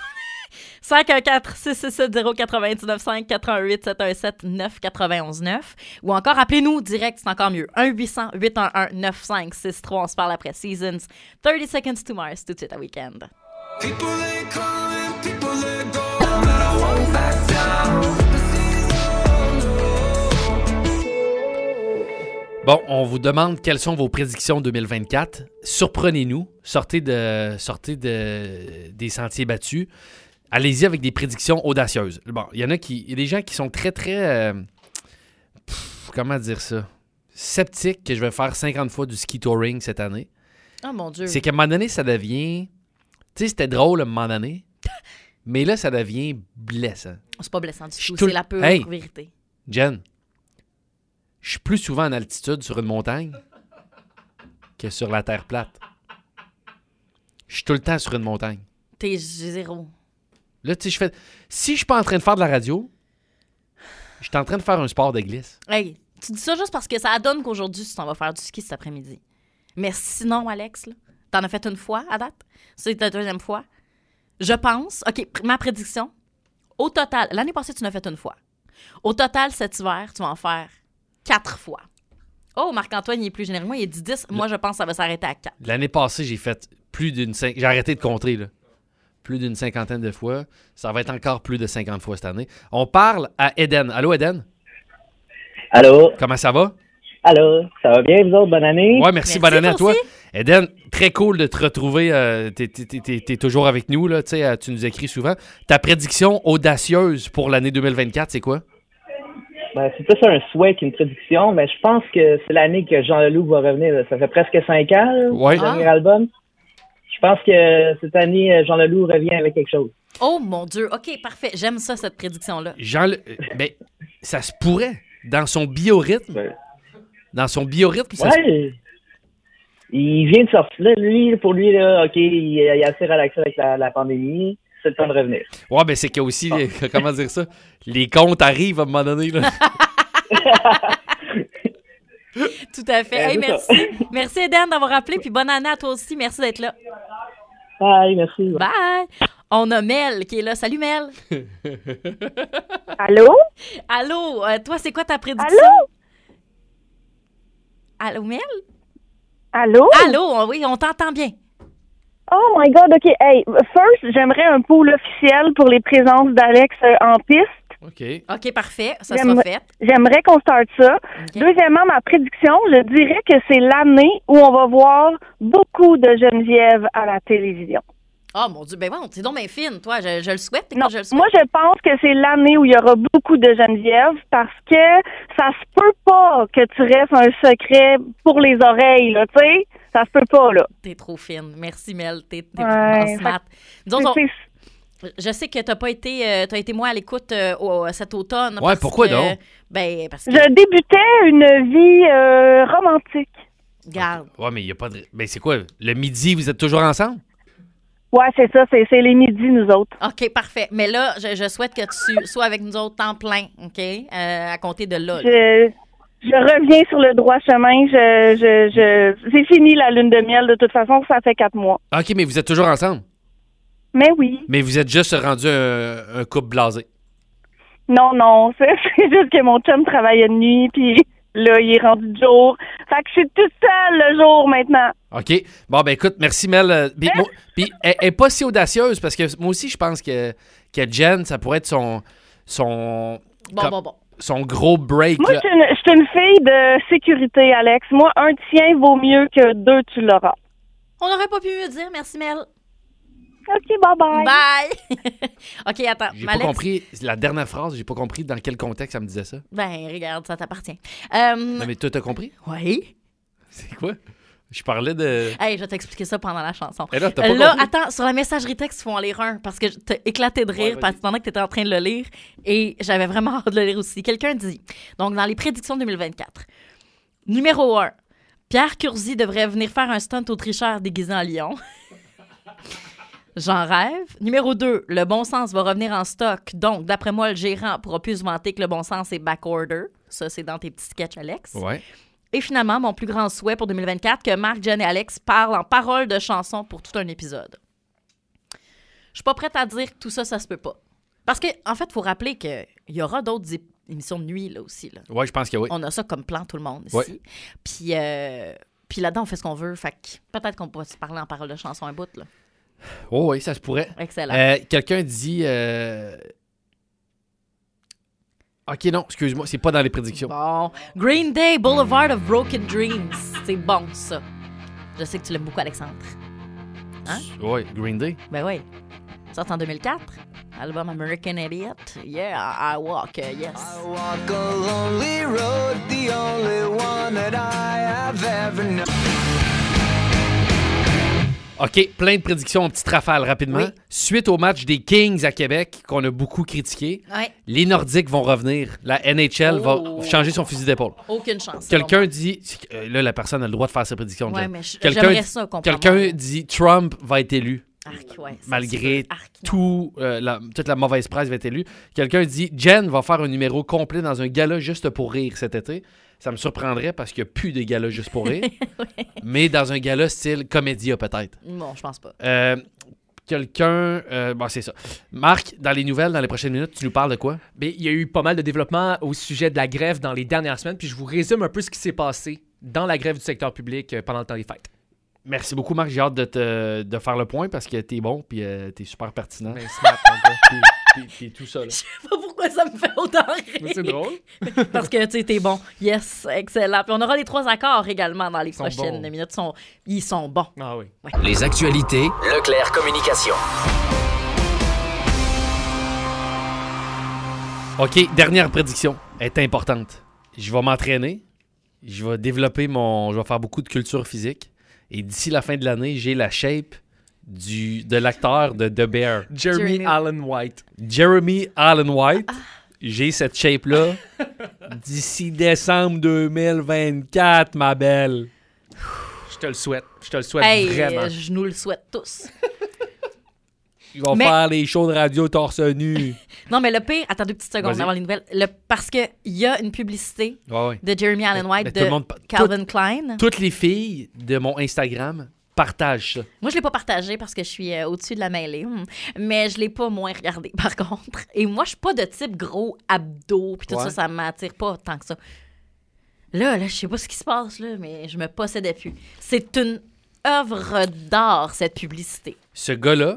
S2: 514-667-099-5 418-717-991-9 ou encore appelez-nous direct, c'est encore mieux. 1-800-811-9563. On se parle après Seasons. 30 Seconds to Mars, tout de suite à Weekend.
S6: People they coming, people they go, but I won't back down.
S4: Bon, on vous demande quelles sont vos prédictions 2024. Surprenez-nous. Sortez des sentiers battus. Allez-y avec des prédictions audacieuses. Bon, il y a des gens qui sont très, très... comment dire ça? Sceptiques que je vais faire 50 fois du ski touring cette année.
S2: Oh mon Dieu.
S4: C'est qu'à un moment donné, ça devient... Tu sais, c'était drôle à un moment donné, mais là, ça devient blessant.
S2: C'est pas blessant du tout,
S4: tout-
S2: c'est la pure
S4: Hey!
S2: vérité.
S4: Jen, je suis plus souvent en altitude sur une montagne que sur la terre plate. Je suis tout le temps sur une montagne.
S2: T'es zéro.
S4: Là, tu sais, si je suis pas en train de faire de la radio, je suis en train de faire un sport de glisse.
S2: Hey, tu dis ça juste parce que ça donne qu'aujourd'hui, tu t'en vas faire du ski cet après-midi. Mais sinon, Alex, là, t'en as fait une fois à date? C'est ta deuxième fois? Je pense... OK, ma prédiction. Au total, l'année passée, tu en as fait une fois. Au total, cet hiver, tu vas en faire 4 fois. Oh, Marc-Antoine, il est plus généreux. Moi, il dit 10. Moi, je pense que ça va s'arrêter à 4.
S4: L'année passée, j'ai fait j'ai arrêté de compter, là. Plus d'une cinquantaine de fois. Ça va être encore plus de 50 fois cette année. On parle à Eden. Allô, Eden?
S8: Allô?
S4: Comment ça va?
S8: Allô? Ça va bien, vous autres? Bonne année?
S4: Ouais, merci, bonne année à toi.
S2: aussi.
S4: Eden, très cool de te retrouver. T'es toujours avec nous, là. Tu nous écris souvent. Ta prédiction audacieuse pour l'année 2024, c'est quoi?
S8: Ben, c'est plus un souhait qu'une prédiction, mais je pense que c'est l'année que Jean Leloup va revenir. Là. Ça fait presque 5 ans, là,
S4: Ouais.
S8: le dernier album. Je pense que cette année, Jean Leloup revient avec quelque chose.
S2: Oh, mon Dieu. OK, parfait. J'aime ça, cette prédiction-là.
S4: Ben, ça se pourrait. Dans son biorhythme.
S8: Ouais.
S4: Dans son biorhythme, ça se...
S8: Ouais. Il vient de sortir. Là, lui, pour lui, là, OK, il est assez relaxé avec la pandémie. C'est le temps de revenir.
S4: Ouais, ben c'est qu'il y a aussi, comment dire ça, les comptes arrivent à un moment donné, là.
S2: Tout à fait. Hey, merci. Merci, Eden, d'avoir appelé. Puis bonne année à toi aussi. Merci d'être là.
S8: Bye, merci.
S2: Bye. On a Mel qui est là. Salut, Mel.
S9: Allô?
S2: Allô. Toi, c'est quoi ta prédiction? Allô, Mel?
S9: Allô?
S2: Allô. Oui, on t'entend bien.
S9: Oh my God, OK. Hey, first, j'aimerais un pool officiel pour les présences d'Alex en piste.
S4: OK.
S2: OK, parfait. Ça sera fait.
S9: J'aimerais qu'on starte ça.
S2: OK.
S9: Deuxièmement, ma prédiction, je dirais que c'est l'année où on va voir beaucoup de Geneviève à la télévision.
S2: Oh, mon Dieu. Ben bon, c'est donc bien fine, toi. Je le souhaite.
S9: Non,
S2: Je le souhaite.
S9: moi, je pense que c'est l'année où il y aura beaucoup de Geneviève parce que ça se peut pas que tu restes un secret pour les oreilles, là, tu sais. Ça se peut pas, là.
S2: T'es trop fine. Merci, Mel. T'es
S9: Ouais.
S2: vraiment smart. Nous autres,
S9: C'est-
S2: je sais que t'as pas été, t'as été moins à l'écoute cet automne.
S4: Ouais,
S2: parce
S4: pourquoi
S2: que-
S4: donc?
S2: Ben, parce que,
S9: Je débutais une vie romantique.
S2: regarde,
S4: Ouais, mais il n'y a pas de... Ben c'est quoi, le midi, vous êtes toujours ensemble?
S9: Ouais, c'est ça, c'est les midis, nous autres.
S2: OK, parfait. Mais là, je souhaite que tu sois avec nous autres temps plein, OK? À compter de là.
S9: Je reviens sur le droit chemin. C'est fini la lune de miel, de toute façon, ça fait 4 mois.
S4: OK, mais vous êtes toujours ensemble?
S9: Mais oui.
S4: Mais vous êtes juste rendu un couple blasé.
S9: Non, c'est juste que mon chum travaillait de nuit, puis là, il est rendu de jour. Fait que je suis toute seule le jour maintenant.
S4: OK. Bon, ben écoute, merci Mel. Puis elle est pas si audacieuse parce que moi aussi, je pense que Jen, ça pourrait être son son gros break.
S9: Moi,
S4: là.
S9: je suis une fille de sécurité, Alex. Moi, un tien vaut mieux que 2, tu l'auras.
S2: On n'aurait pas pu mieux dire. Merci, Mel.
S9: OK, bye-bye.
S2: Bye! OK, attends.
S4: J'ai pas compris la dernière phrase, j'ai pas compris dans quel contexte ça me disait ça.
S2: Ben, regarde, ça t'appartient.
S4: Non, mais toi, t'as compris?
S2: Oui.
S4: C'est quoi? Je parlais de...
S2: Hey, je vais t'expliquer ça pendant la chanson.
S4: Et là, t'as pas
S2: là,
S4: compris?
S2: attends, sur la messagerie texte, il faut en lire un parce que t'as éclaté de rire pendant que tu étais en train de le lire et j'avais vraiment hâte de le lire aussi. Quelqu'un dit, donc dans les prédictions 2024, numéro 1, Pierre Curzi devrait venir faire un stunt au tricheur déguisé en lion. J'en rêve. Numéro 2, le bon sens va revenir en stock. Donc, d'après moi, le gérant pourra plus se vanter que le bon sens est backorder. Ça, c'est dans tes petits sketchs, Alex.
S4: Ouais.
S2: Et finalement, mon plus grand souhait pour 2024, que Marc, Jen et Alex parlent en paroles de chansons pour tout un épisode. Je suis pas prête à dire que tout ça, ça se peut pas. Parce que, en fait, il faut rappeler qu'il y aura d'autres émissions de nuit, là aussi. Là.
S4: Ouais, je pense que oui.
S2: On a ça comme plan, tout le monde, ici.
S4: Ouais.
S2: Puis là-dedans, on fait ce qu'on veut. Fait que peut-être qu'on peut se parler en paroles de chansons un bout, là.
S4: Oh oui, ça se pourrait.
S2: Excellent.
S4: Quelqu'un dit... OK, non, excuse-moi, c'est pas dans les prédictions.
S2: Bon. Green Day, Boulevard of Broken Dreams. C'est bon, ça. Je sais que tu l'aimes beaucoup, Alexandre. Hein?
S4: Oui, Green Day.
S2: Ben oui. Sorti en 2004. Album American Idiot. Yeah, I walk, yes.
S5: I walk a lonely road, the only one that I have ever known.
S4: OK, plein de prédictions en petite rafale rapidement.
S2: Oui.
S4: Suite au match des Kings à Québec, qu'on a beaucoup critiqué,
S2: Ouais.
S4: les Nordiques vont revenir. La NHL va changer son fusil d'épaule.
S2: Aucune chance.
S4: Quelqu'un dit... Là, la personne a le droit de faire ses prédictions.
S2: Ouais,
S4: Jen.
S2: mais
S4: Quelqu'un
S2: j'aimerais ça comprendre.
S4: dit Trump va être élu.
S2: Arc, ouais, ça,
S4: Malgré
S2: c'est arc, non.
S4: toute la mauvaise presse va être élue. Quelqu'un dit Jen va faire un numéro complet dans un gala juste pour rire cet été. Ça me surprendrait parce qu'il n'y a plus de gala juste pour rire.
S2: Ouais.
S4: Mais dans un gala style comédia peut-être.
S2: Bon, je pense pas.
S4: Bon, c'est ça. Marc, dans les nouvelles, dans les prochaines minutes, tu nous parles de quoi?
S3: Bien, il y a eu pas mal de développement au sujet de la grève dans les dernières semaines, puis je vous résume un peu ce qui s'est passé dans la grève du secteur public pendant le temps des fêtes.
S4: Merci beaucoup, Marc. J'ai hâte de faire le point parce que t'es bon puis t'es super pertinent.
S3: Ben, smart,
S4: Puis tout ça, là.
S2: Je sais pas pourquoi ça me fait autant rire.
S3: c'est drôle.
S2: Parce que, tu sais, t'es bon. Yes, excellent. Puis on aura les 3 accords également dans les
S3: sont
S2: prochaines
S3: bons.
S2: minutes. Ils sont bons.
S3: Ah oui.
S10: Les actualités Leclerc Communication.
S4: OK, dernière prédiction. Elle est importante. Je vais m'entraîner. Je vais faire beaucoup de culture physique. Et d'ici la fin de l'année, j'ai la shape de l'acteur de The Bear.
S3: Jeremy Allen White.
S4: Jeremy Allen White. J'ai cette shape-là d'ici décembre 2024, ma belle.
S3: Je te le souhaite.
S2: Hey,
S3: vraiment.
S2: je nous le souhaite tous.
S4: Ils vont faire les shows de radio torse nu.
S2: Non, mais le pire, attends 2 petites secondes
S4: Vas-y.
S2: avant les nouvelles. Parce qu'il y a une publicité
S4: Ouais.
S2: de Jeremy Allen White
S4: Mais tout le monde-
S2: Calvin Klein.
S4: Toutes les filles de mon Instagram partagent ça.
S2: Moi, je l'ai pas partagé parce que je suis au-dessus de la mêlée. Mais je l'ai pas moins regardé, par contre. Et moi, je suis pas de type gros abdos, puis tout
S4: Ouais.
S2: ça m'attire pas tant que ça. Là, je sais pas ce qui se passe, là, mais je me possédais plus. C'est une œuvre d'art, cette publicité.
S4: Ce gars-là,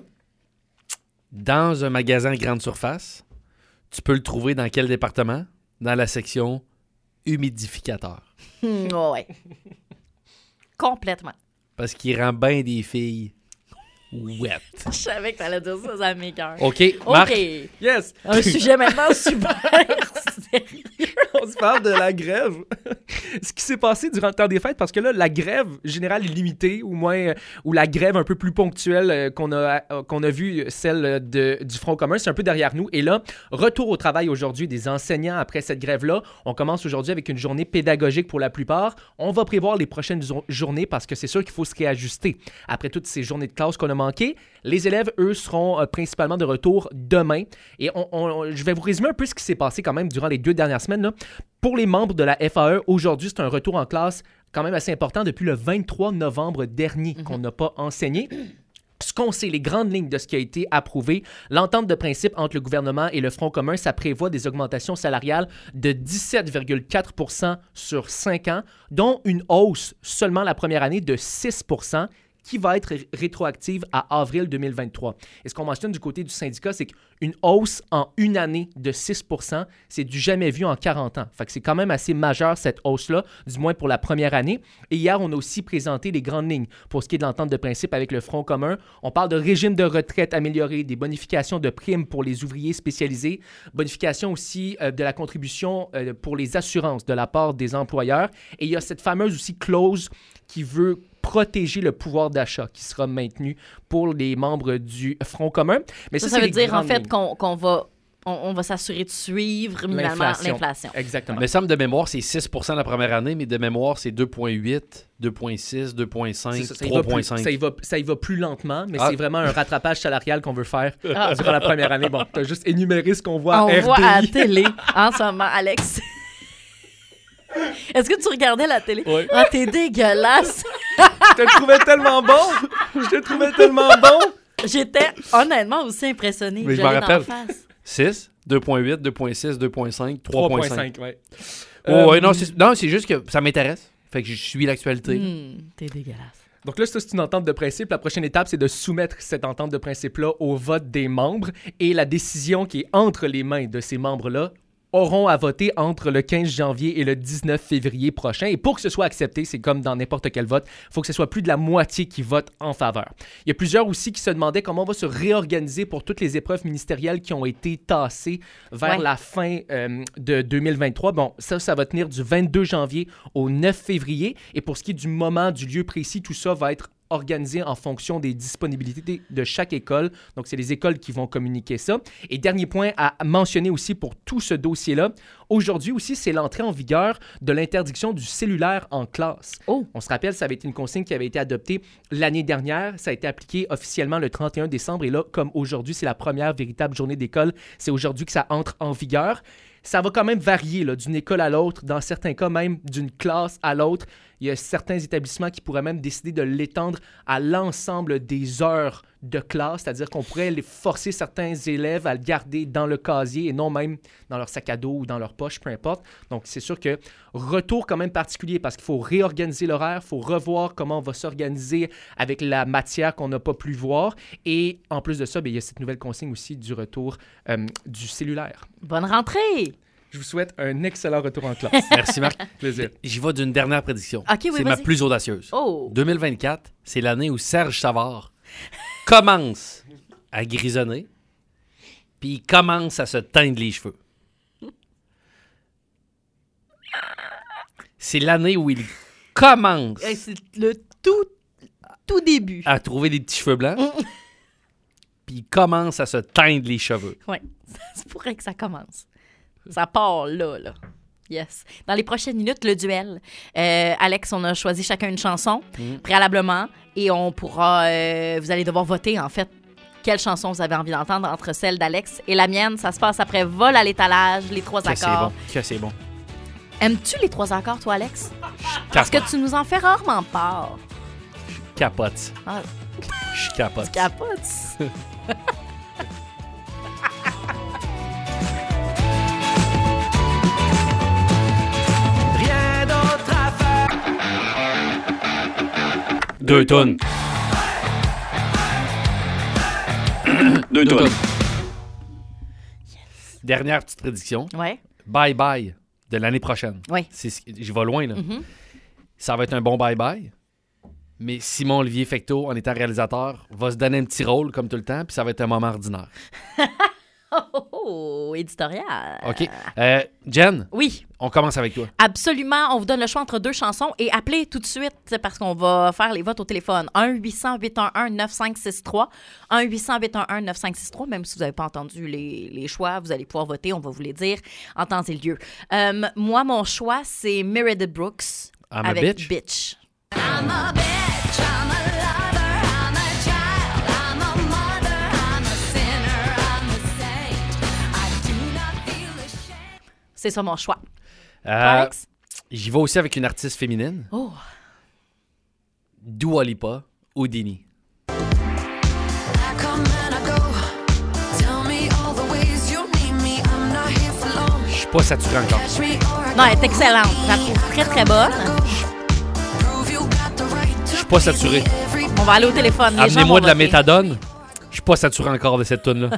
S4: dans un magasin grande surface, tu peux le trouver dans quel département? Dans la section humidificateur.
S2: Ouais. Complètement.
S4: Parce qu'il rend bien des filles wet.
S2: Je savais que t'allais dire ça, ça m'écoeure.
S4: OK, Marc.
S2: OK.
S3: Yes!
S2: Un sujet maintenant super sérieux.
S3: On se parle de la grève. Ce qui s'est passé durant le temps des fêtes, parce que là, la grève générale est limitée, ou la grève un peu plus ponctuelle qu'on a vu, celle du Front commun, c'est un peu derrière nous. Et là, retour au travail aujourd'hui des enseignants après cette grève-là. On commence aujourd'hui avec une journée pédagogique pour la plupart. On va prévoir les prochaines journées parce que c'est sûr qu'il faut se réajuster. Après toutes ces journées de classe qu'on a manquées, les élèves, eux, seront principalement de retour demain. Et je vais vous résumer un peu ce qui s'est passé quand même durant les 2 dernières semaines, là. Pour les membres de la FAE, aujourd'hui, c'est un retour en classe quand même assez important depuis le 23 novembre dernier qu'on n'a pas enseigné. Ce qu'on sait, les grandes lignes de ce qui a été approuvé, l'entente de principe entre le gouvernement et le Front commun, ça prévoit des augmentations salariales de 17,4 % sur 5 ans, dont une hausse seulement la première année de 6 % qui va être rétroactive à avril 2023. Et ce qu'on mentionne du côté du syndicat, c'est qu'une hausse en une année de 6 %, c'est du jamais vu en 40 ans. Fait que c'est quand même assez majeur, cette hausse-là, du moins pour la première année. Et hier, on a aussi présenté les grandes lignes pour ce qui est de l'entente de principe avec le Front commun. On parle de régime de retraite amélioré, des bonifications de primes pour les ouvriers spécialisés, bonification aussi de la contribution pour les assurances de la part des employeurs. Et il y a cette fameuse aussi clause qui veut protéger le pouvoir d'achat qui sera maintenu pour les membres du Front commun. Mais
S2: Ça veut dire, en fait, qu'on va on va s'assurer de suivre minimalement l'inflation.
S3: Exactement.
S4: Mais somme de mémoire, c'est 6 % la première année, mais de mémoire, c'est 2,8, 2,6, 2,5, 3,5.
S3: Ça y va plus lentement, mais c'est vraiment un rattrapage salarial qu'on veut faire durant la première année. Bon, t'as juste énuméré ce qu'on voit à RDI.
S2: On voit à la télé en ce moment, Alex. Est-ce que tu regardais la télé?
S3: Oui.
S2: Ah, t'es dégueulasse!
S3: Je te trouvais tellement bon!
S2: J'étais honnêtement aussi impressionnée.
S4: Mais je m'en rappelle. 6, 2,8, 2,6, 2,5, 3,5.
S3: Ouais.
S4: Non, c'est juste que ça m'intéresse. Fait que je suis l'actualité.
S2: T'es dégueulasse.
S3: Donc là, ça, c'est une entente de principe. La prochaine étape, c'est de soumettre cette entente de principe-là au vote des membres. Et la décision qui est entre les mains de ces membres-là auront à voter entre le 15 janvier et le 19 février prochain. Et pour que ce soit accepté, c'est comme dans n'importe quel vote, il faut que ce soit plus de la moitié qui vote en faveur. Il y a plusieurs aussi qui se demandaient comment on va se réorganiser pour toutes les épreuves ministérielles qui ont été tassées vers la fin de 2023. Bon, ça va tenir du 22 janvier au 9 février. Et pour ce qui est du moment, du lieu précis, tout ça va être organisé en fonction des disponibilités de chaque école. Donc, c'est les écoles qui vont communiquer ça. Et dernier point à mentionner aussi pour tout ce dossier-là, aujourd'hui aussi, c'est l'entrée en vigueur de l'interdiction du cellulaire en classe.
S2: Oh.
S3: On se rappelle, ça avait été une consigne qui avait été adoptée l'année dernière. Ça a été appliqué officiellement le 31 décembre. Et là, comme aujourd'hui, c'est la première véritable journée d'école, c'est aujourd'hui que ça entre en vigueur. Ça va quand même varier là, d'une école à l'autre, dans certains cas même d'une classe à l'autre. Il y a certains établissements qui pourraient même décider de l'étendre à l'ensemble des heures de classe, c'est-à-dire qu'on pourrait forcer certains élèves à le garder dans le casier et non même dans leur sac à dos ou dans leur poche, peu importe. Donc, c'est sûr que retour quand même particulier parce qu'il faut réorganiser l'horaire, il faut revoir comment on va s'organiser avec la matière qu'on n'a pas pu voir. Et en plus de ça, bien, il y a cette nouvelle consigne aussi du retour du cellulaire.
S2: Bonne rentrée!
S3: Je vous souhaite un excellent retour en classe.
S4: Merci, Marc.
S3: Plaisir.
S4: J'y vais d'une dernière prédiction.
S2: OK, oui,
S4: c'est ma
S2: vas-y.
S4: plus audacieuse.
S2: Oh.
S4: 2024, c'est l'année où Serge Savard commence à grisonner, puis il commence à se teindre les cheveux. C'est l'année où il commence
S2: C'est le tout début.
S4: à trouver des petits cheveux blancs, puis il commence à se teindre les cheveux.
S2: Oui, c'est pourrait que ça commence. Ça part là. Yes. Dans les prochaines minutes, le duel. Alex, on a choisi chacun une chanson préalablement et on pourra... vous allez devoir voter, en fait, quelle chanson vous avez envie d'entendre entre celle d'Alex et la mienne. Ça se passe après Vol à l'étalage, les 3 accords.
S4: C'est bon.
S2: Aimes-tu les 3 accords, toi, Alex? Parce que tu nous en fais rarement part.
S4: Capote.
S2: Ah.
S4: Je capote.
S2: Tu capotes.
S6: Rien d'autre à faire.
S4: 2 tonnes. 2 tonnes. Dernière petite prédiction.
S2: Ouais.
S4: Bye bye de l'année prochaine.
S2: Oui.
S4: J'y vais loin, là. Ça va être un bon bye bye. Mais Simon-Olivier Fecteau, en étant réalisateur, va se donner un petit rôle comme tout le temps, puis ça va être un moment ordinaire.
S2: Éditorial.
S4: OK. Jen,
S2: Oui.
S4: on commence avec toi.
S2: Absolument. On vous donne le choix entre 2 chansons et appelez tout de suite parce qu'on va faire les votes au téléphone. 1-800-811-9563. 1-800-811-9563. Même si vous n'avez pas entendu les choix, vous allez pouvoir voter. On va vous les dire en temps et lieu. Moi, mon choix, c'est Meredith Brooks
S4: I'm a
S2: avec
S4: bitch.
S7: I'm a bitch, I'm a lover, I'm a child, I'm a mother, I'm a sinner, I'm a saint. I do not feel ashamed.
S2: C'est ça mon choix. Alex?
S4: J'y vais aussi avec une artiste féminine.
S2: Oh.
S4: Dua Lipa, Houdini.
S7: I come and I go. Tell me all the ways you need me. I'm not here for long.
S4: Je suis pas saturé encore.
S7: Catch me or I
S2: Non, elle est excellente. Je la trouve très, très bonne.
S7: prove you got the right to
S4: Je suis pas saturé.
S2: On va aller au téléphone. Les gens
S4: Amenez-moi
S2: vont
S4: de la
S2: voter.
S4: méthadone. Je suis pas saturé encore de cette toune-là.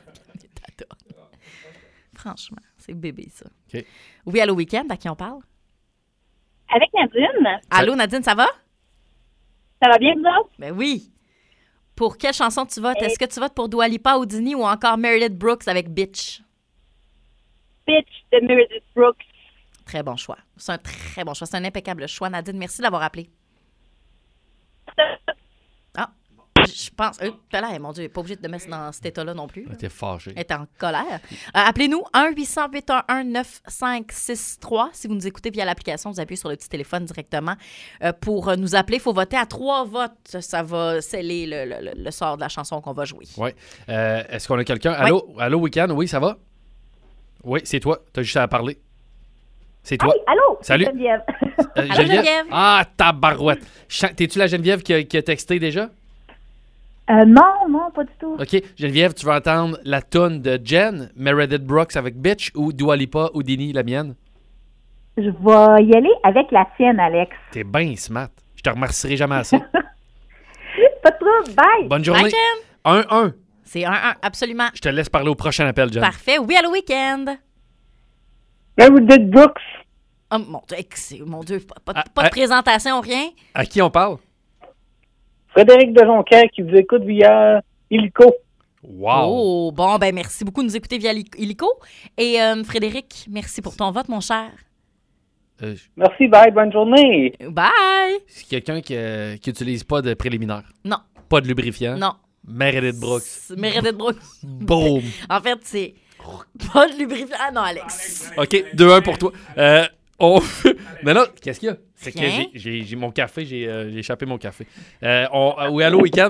S2: Franchement, c'est bébé, ça.
S4: OK.
S2: Oui, allô, week-end, à qui on parle?
S9: Avec Nadine,
S2: Allô, Nadine, ça va?
S9: ça va bien, vous autres?
S2: Ben oui. Pour quelle chanson tu votes? Est-ce que tu votes pour Dua Lipa, Houdini ou encore Meredith Brooks avec Bitch?
S9: Bitch de Meredith Brooks.
S2: Très bon choix. C'est un très bon choix. C'est un impeccable choix. Nadine, merci de l'avoir appelé. Ah. Je pense. Là, mon Dieu, elle n'est pas obligée de te mettre dans cet état-là non plus.
S4: T'es fâché.
S2: Elle est en colère. Appelez-nous 1-800-811-9563. Si vous nous écoutez via l'application, vous appuyez sur le petit téléphone directement pour nous appeler. Il faut voter à 3 votes. Ça va sceller le sort de la chanson qu'on va jouer.
S4: Oui. Est-ce qu'on a quelqu'un? Allô? Allô, Week-end? Oui, ça va? Oui, c'est toi. T'as juste à parler. C'est toi.
S9: Hey, allô?
S4: Salut.
S9: Geneviève.
S2: Allô, Geneviève.
S4: Ah, tabarouette. T'es-tu la Geneviève qui a texté déjà?
S9: Non, pas du tout.
S4: OK. Geneviève, tu veux entendre la toune de Jen, Meredith Brooks avec Bitch ou Dua Lipa ou Dini, la mienne?
S9: Je vais y aller avec la tienne, Alex.
S4: T'es bien smart. Je te remercierai jamais assez.
S9: Pas de trouble. Bye.
S4: Bonne journée.
S2: Bye, Jen.
S4: 1-1.
S2: C'est 1-1, absolument.
S4: Je te laisse parler au prochain appel, Jen.
S2: Parfait. Oui, allô, week-end.
S8: Meredith Brooks.
S2: Oh, mon Dieu, pas de présentation, rien.
S4: À qui on parle?
S8: Frédéric de Jonquière qui vous écoute via Illico.
S4: Wow.
S2: Oh, bon, ben merci beaucoup de nous écouter via Illico. Et Frédéric, merci pour ton vote, mon cher.
S8: Merci, bye, bonne journée.
S2: Bye!
S4: C'est quelqu'un qui n'utilise pas de préliminaire.
S2: Non.
S4: Pas de lubrifiant.
S2: Non.
S4: Meredith Brooks.
S2: Meredith Brooks.
S4: Boom.
S2: En fait, c'est pas de lubrifiant. Ah non, Alex.
S4: OK, 2-1 pour toi. Non, qu'est-ce qu'il y a? C'est que
S2: Rien.
S4: j'ai mon café, j'ai échappé mon café. Oui, allô, Week-end?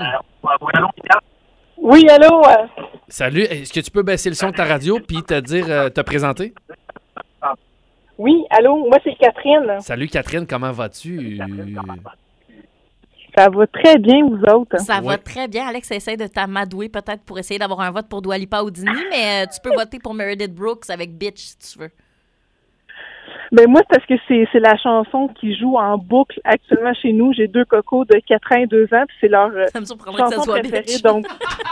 S8: Oui, allô?
S4: Salut, est-ce que tu peux baisser le son de ta radio puis te présenter?
S11: Oui, allô? Moi, c'est Catherine.
S4: Salut, Catherine, comment vas-tu?
S11: Ça va très bien, vous autres.
S2: Ça va très bien. Alex essaie de t'amadouer peut-être pour essayer d'avoir un vote pour Dua Lipa ou Dini, mais tu peux voter pour Meredith Brooks avec Bitch si tu veux.
S11: Ben moi, c'est parce que c'est la chanson qui joue en boucle actuellement chez nous. J'ai 2 cocos de 4 ans et 2 ans, puis c'est leur
S2: Ça me surprendrait que ça
S11: chanson
S2: soit
S11: préférée.
S2: Bitch.
S11: Donc,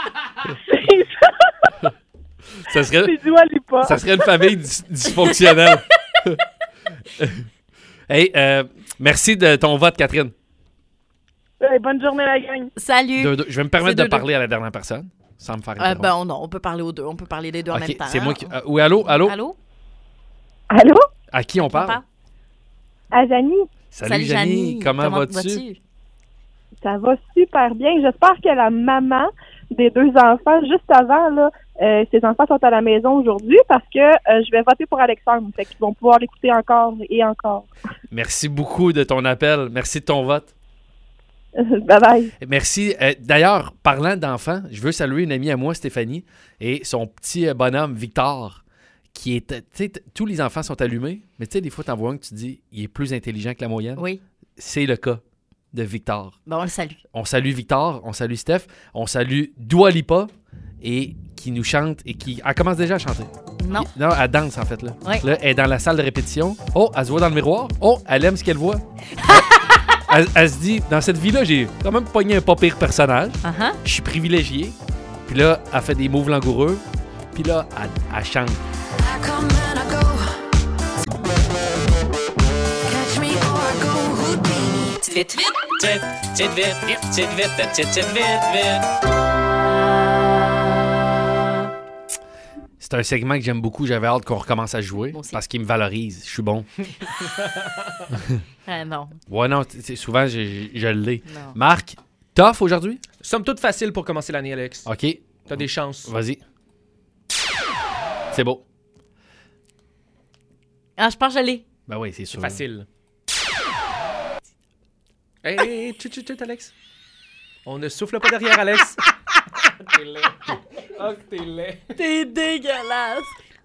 S4: Ça serait,
S11: c'est Dua Lipa.
S4: ça serait une famille dysfonctionnelle. Hey, merci de ton vote, Catherine.
S11: Bonne journée, la gang.
S2: Salut.
S4: Je vais me permettre
S2: C'est
S4: de parler à la dernière personne, sans me faire interrompre.
S2: Non, on peut parler aux deux. On peut parler des deux en
S4: OK,
S2: même temps.
S4: c'est moi qui... oui, allô?
S2: Allô?
S11: Allô?
S4: À qui on parle?
S11: À Janie.
S4: Salut, Janie. Comment vas-tu?
S11: Ça va super bien. J'espère que la maman des 2 enfants, juste avant, là, ses enfants sont à la maison aujourd'hui parce que je vais voter pour Alexandre. Fait qu'ils vont pouvoir l'écouter encore et encore.
S4: Merci beaucoup de ton appel. Merci de ton vote.
S11: Bye-bye.
S4: Merci. D'ailleurs, parlant d'enfants, je veux saluer une amie à moi, Stéphanie, et son petit bonhomme, Victor, qui est... Tu sais, tous les enfants sont allumés, mais tu sais, des fois, t'en vois un que tu dis, il est plus intelligent que la moyenne.
S2: Oui.
S4: C'est le cas de Victor.
S2: Bon, on le salue.
S4: On salue Victor, on salue Steph, on salue Dua Lipa, et qui nous chante, et qui... Elle commence déjà à chanter.
S2: Non.
S4: Non, elle danse, en fait, là.
S2: Oui.
S4: Là, elle est dans la salle de répétition. Oh, elle se voit dans le miroir. Oh, elle aime ce qu'elle voit. Elle se dit, dans cette vie-là, j'ai quand même pogné un pas pire personnage.
S2: Uh-huh.
S4: Je suis privilégié. Puis là, elle fait des moves langoureux. Puis là, elle chante.
S10: Vite, vite.
S4: C'est un segment que j'aime beaucoup. J'avais hâte qu'on recommence à jouer parce qu'il me valorise. Je suis bon.
S2: Non.
S4: Ouais, non, souvent, je l'ai.
S2: Non.
S4: Marc, tough aujourd'hui?
S3: Somme toute facile pour commencer l'année, Alex.
S4: OK.
S3: T'as des chances.
S4: Vas-y. C'est beau.
S2: Ah, je pense que je l'ai.
S4: Ben oui, c'est sûr.
S3: Facile. Hey, chut, Alex. On ne souffle pas derrière, Alex. T'es laid. Oh, que t'es laid.
S2: T'es dégueulasse.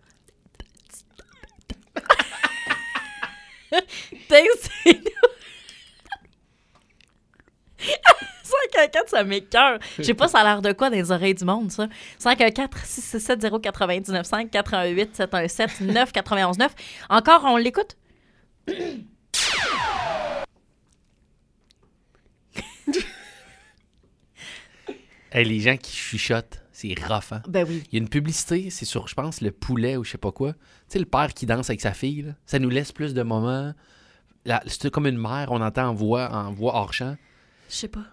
S2: Textez-nous. 514, ça m'écoeure. Je sais pas, ça a l'air de quoi dans les oreilles du monde, ça. 514-667-099-5, 88-717-999. Encore, on l'écoute?
S4: Hey, les gens qui chuchotent, c'est rough, hein?
S2: Ben oui.
S4: Il y a une publicité, c'est sur, je pense, le poulet ou je sais pas quoi. Tu sais, le père qui danse avec sa fille, là, ça nous laisse plus de moments. C'est comme une mère, on entend en voix hors champ.
S2: Je sais pas.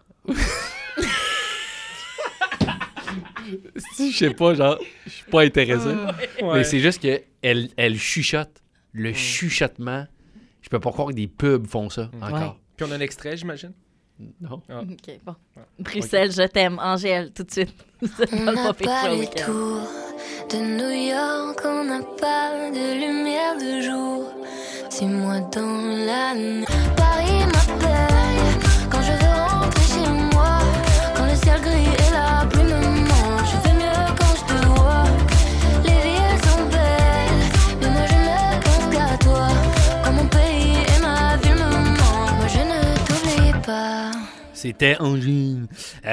S4: Je sais pas, genre, je suis pas intéressé.
S3: Ouais.
S4: Mais c'est juste qu'elle chuchote. Le chuchotement, je peux pas croire que des pubs font ça encore.
S3: Puis on a un extrait, j'imagine.
S4: Non.
S3: Ah.
S2: OK, bon. Bruxelles, je t'aime. Angèle, tout de suite. C'est
S1: On
S2: pas le
S1: n'a
S2: Pop It
S1: pas
S2: Show
S1: les
S2: week-end.
S1: tours de New York, on n'a pas de lumière de jour. 6 mois dans l'année. Paris m'appelle quand je veux rentrer chez moi. Quand le ciel gris et la pluie me mangent, je fais mieux quand je te vois. Les villes sont belles, mais moi je ne pense qu'à toi. Quand mon pays et ma ville me manquent, moi je ne t'oublie pas.
S4: C'était Angine.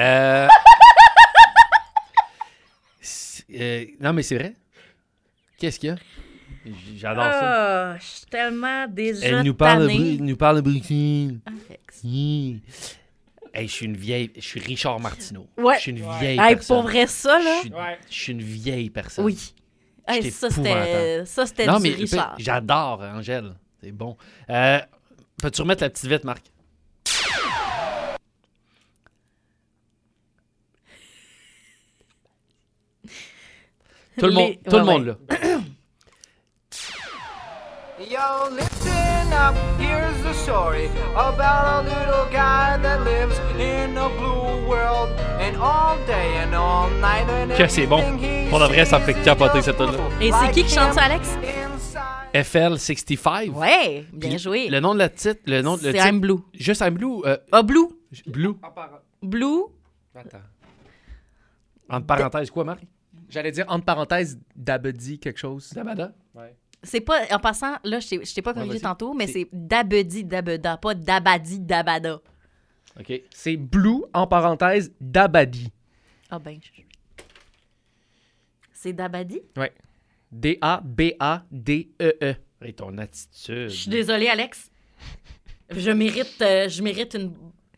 S4: Non, mais c'est vrai. Qu'est-ce qu'il y a? J'adore ça.
S2: Ah, je suis tellement déjà
S4: Elle nous parle,
S2: tannée.
S4: nous parle de Bruxelles.
S2: Alex.
S4: Hey, je suis une vieille... Je suis Richard Martineau.
S2: Ouais.
S4: Je suis une vieille
S2: Hey,
S4: personne.
S2: pour vrai, ça, là?
S4: Je suis une vieille personne.
S2: Oui. Hey,
S4: J'étais
S2: ça,
S4: épouvantable.
S2: c'était
S4: Non,
S2: du
S4: mais
S2: Richard.
S4: j'adore, Angèle. C'est bon. Peux-tu remettre la petite vite, Marc? Tout le monde, là.
S10: Yo, listen up, here's the story about a little guy that lives in a blue world. And all day and all night and
S4: Que c'est bon. Pour de vrai, ça me fait capoter cette tune-là.
S2: Et c'est qui chante ça, Alex?
S4: FL65.
S2: Ouais, bien
S4: Puis
S2: joué.
S4: Le nom de la titre,
S2: C'est
S4: titre,
S2: I'm Blue.
S4: juste I'm Blue.
S2: Ah, Blue.
S4: Blue.
S2: Blue.
S3: Attends.
S4: Entre parenthèses, quoi, Marc?
S3: J'allais dire, entre parenthèses, Dabedi quelque chose.
S4: Dabada.
S3: Ouais.
S2: C'est pas, en passant, là, je t'ai pas corrigé
S4: vas-y.
S2: tantôt, mais c'est Dabedi Dabeda, pas Dabadi Dabada.
S4: OK.
S3: C'est Blue, en parenthèse, Dabadi.
S2: Ah ben. C'est Dabadi?
S3: Ouais. D-A-B-A-D-E-E.
S4: Hey, ton attitude.
S2: Je suis désolée, Alex. Je mérite une...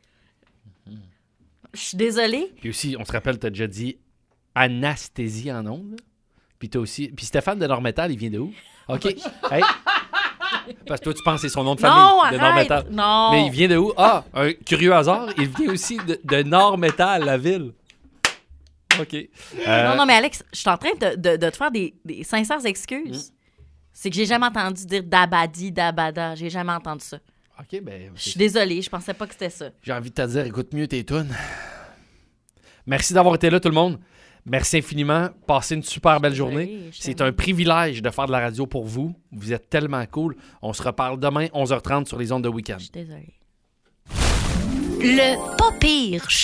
S2: Je suis désolée.
S4: Puis aussi, on se rappelle, t'as déjà dit anesthésie en ondes. Là. Puis t'as aussi... Puis Stéphane de Normétal, il vient de où? OK. Hey. Parce que toi, tu penses que c'est son nom de famille,
S2: Non,
S4: de Normétal.
S2: arrête! Non!
S4: Mais il vient de où? Ah, un curieux hasard, il vient aussi de Normétal, la ville. OK.
S2: Non, mais Alex, je suis en train de te faire des sincères excuses. C'est que j'ai jamais entendu dire Dabadi Dabada. J'ai jamais entendu ça.
S4: OK, ben...
S2: Je suis désolée, je pensais pas que c'était ça.
S4: J'ai envie de te dire, écoute mieux tes tunes. Merci d'avoir été là, tout le monde. Merci infiniment. Passez une super belle journée. C'est un privilège de faire de la radio pour vous. Vous êtes tellement cool. On se reparle demain, 11h30 sur les ondes de week-end.
S2: Je suis désolée.
S1: Le pas pire show.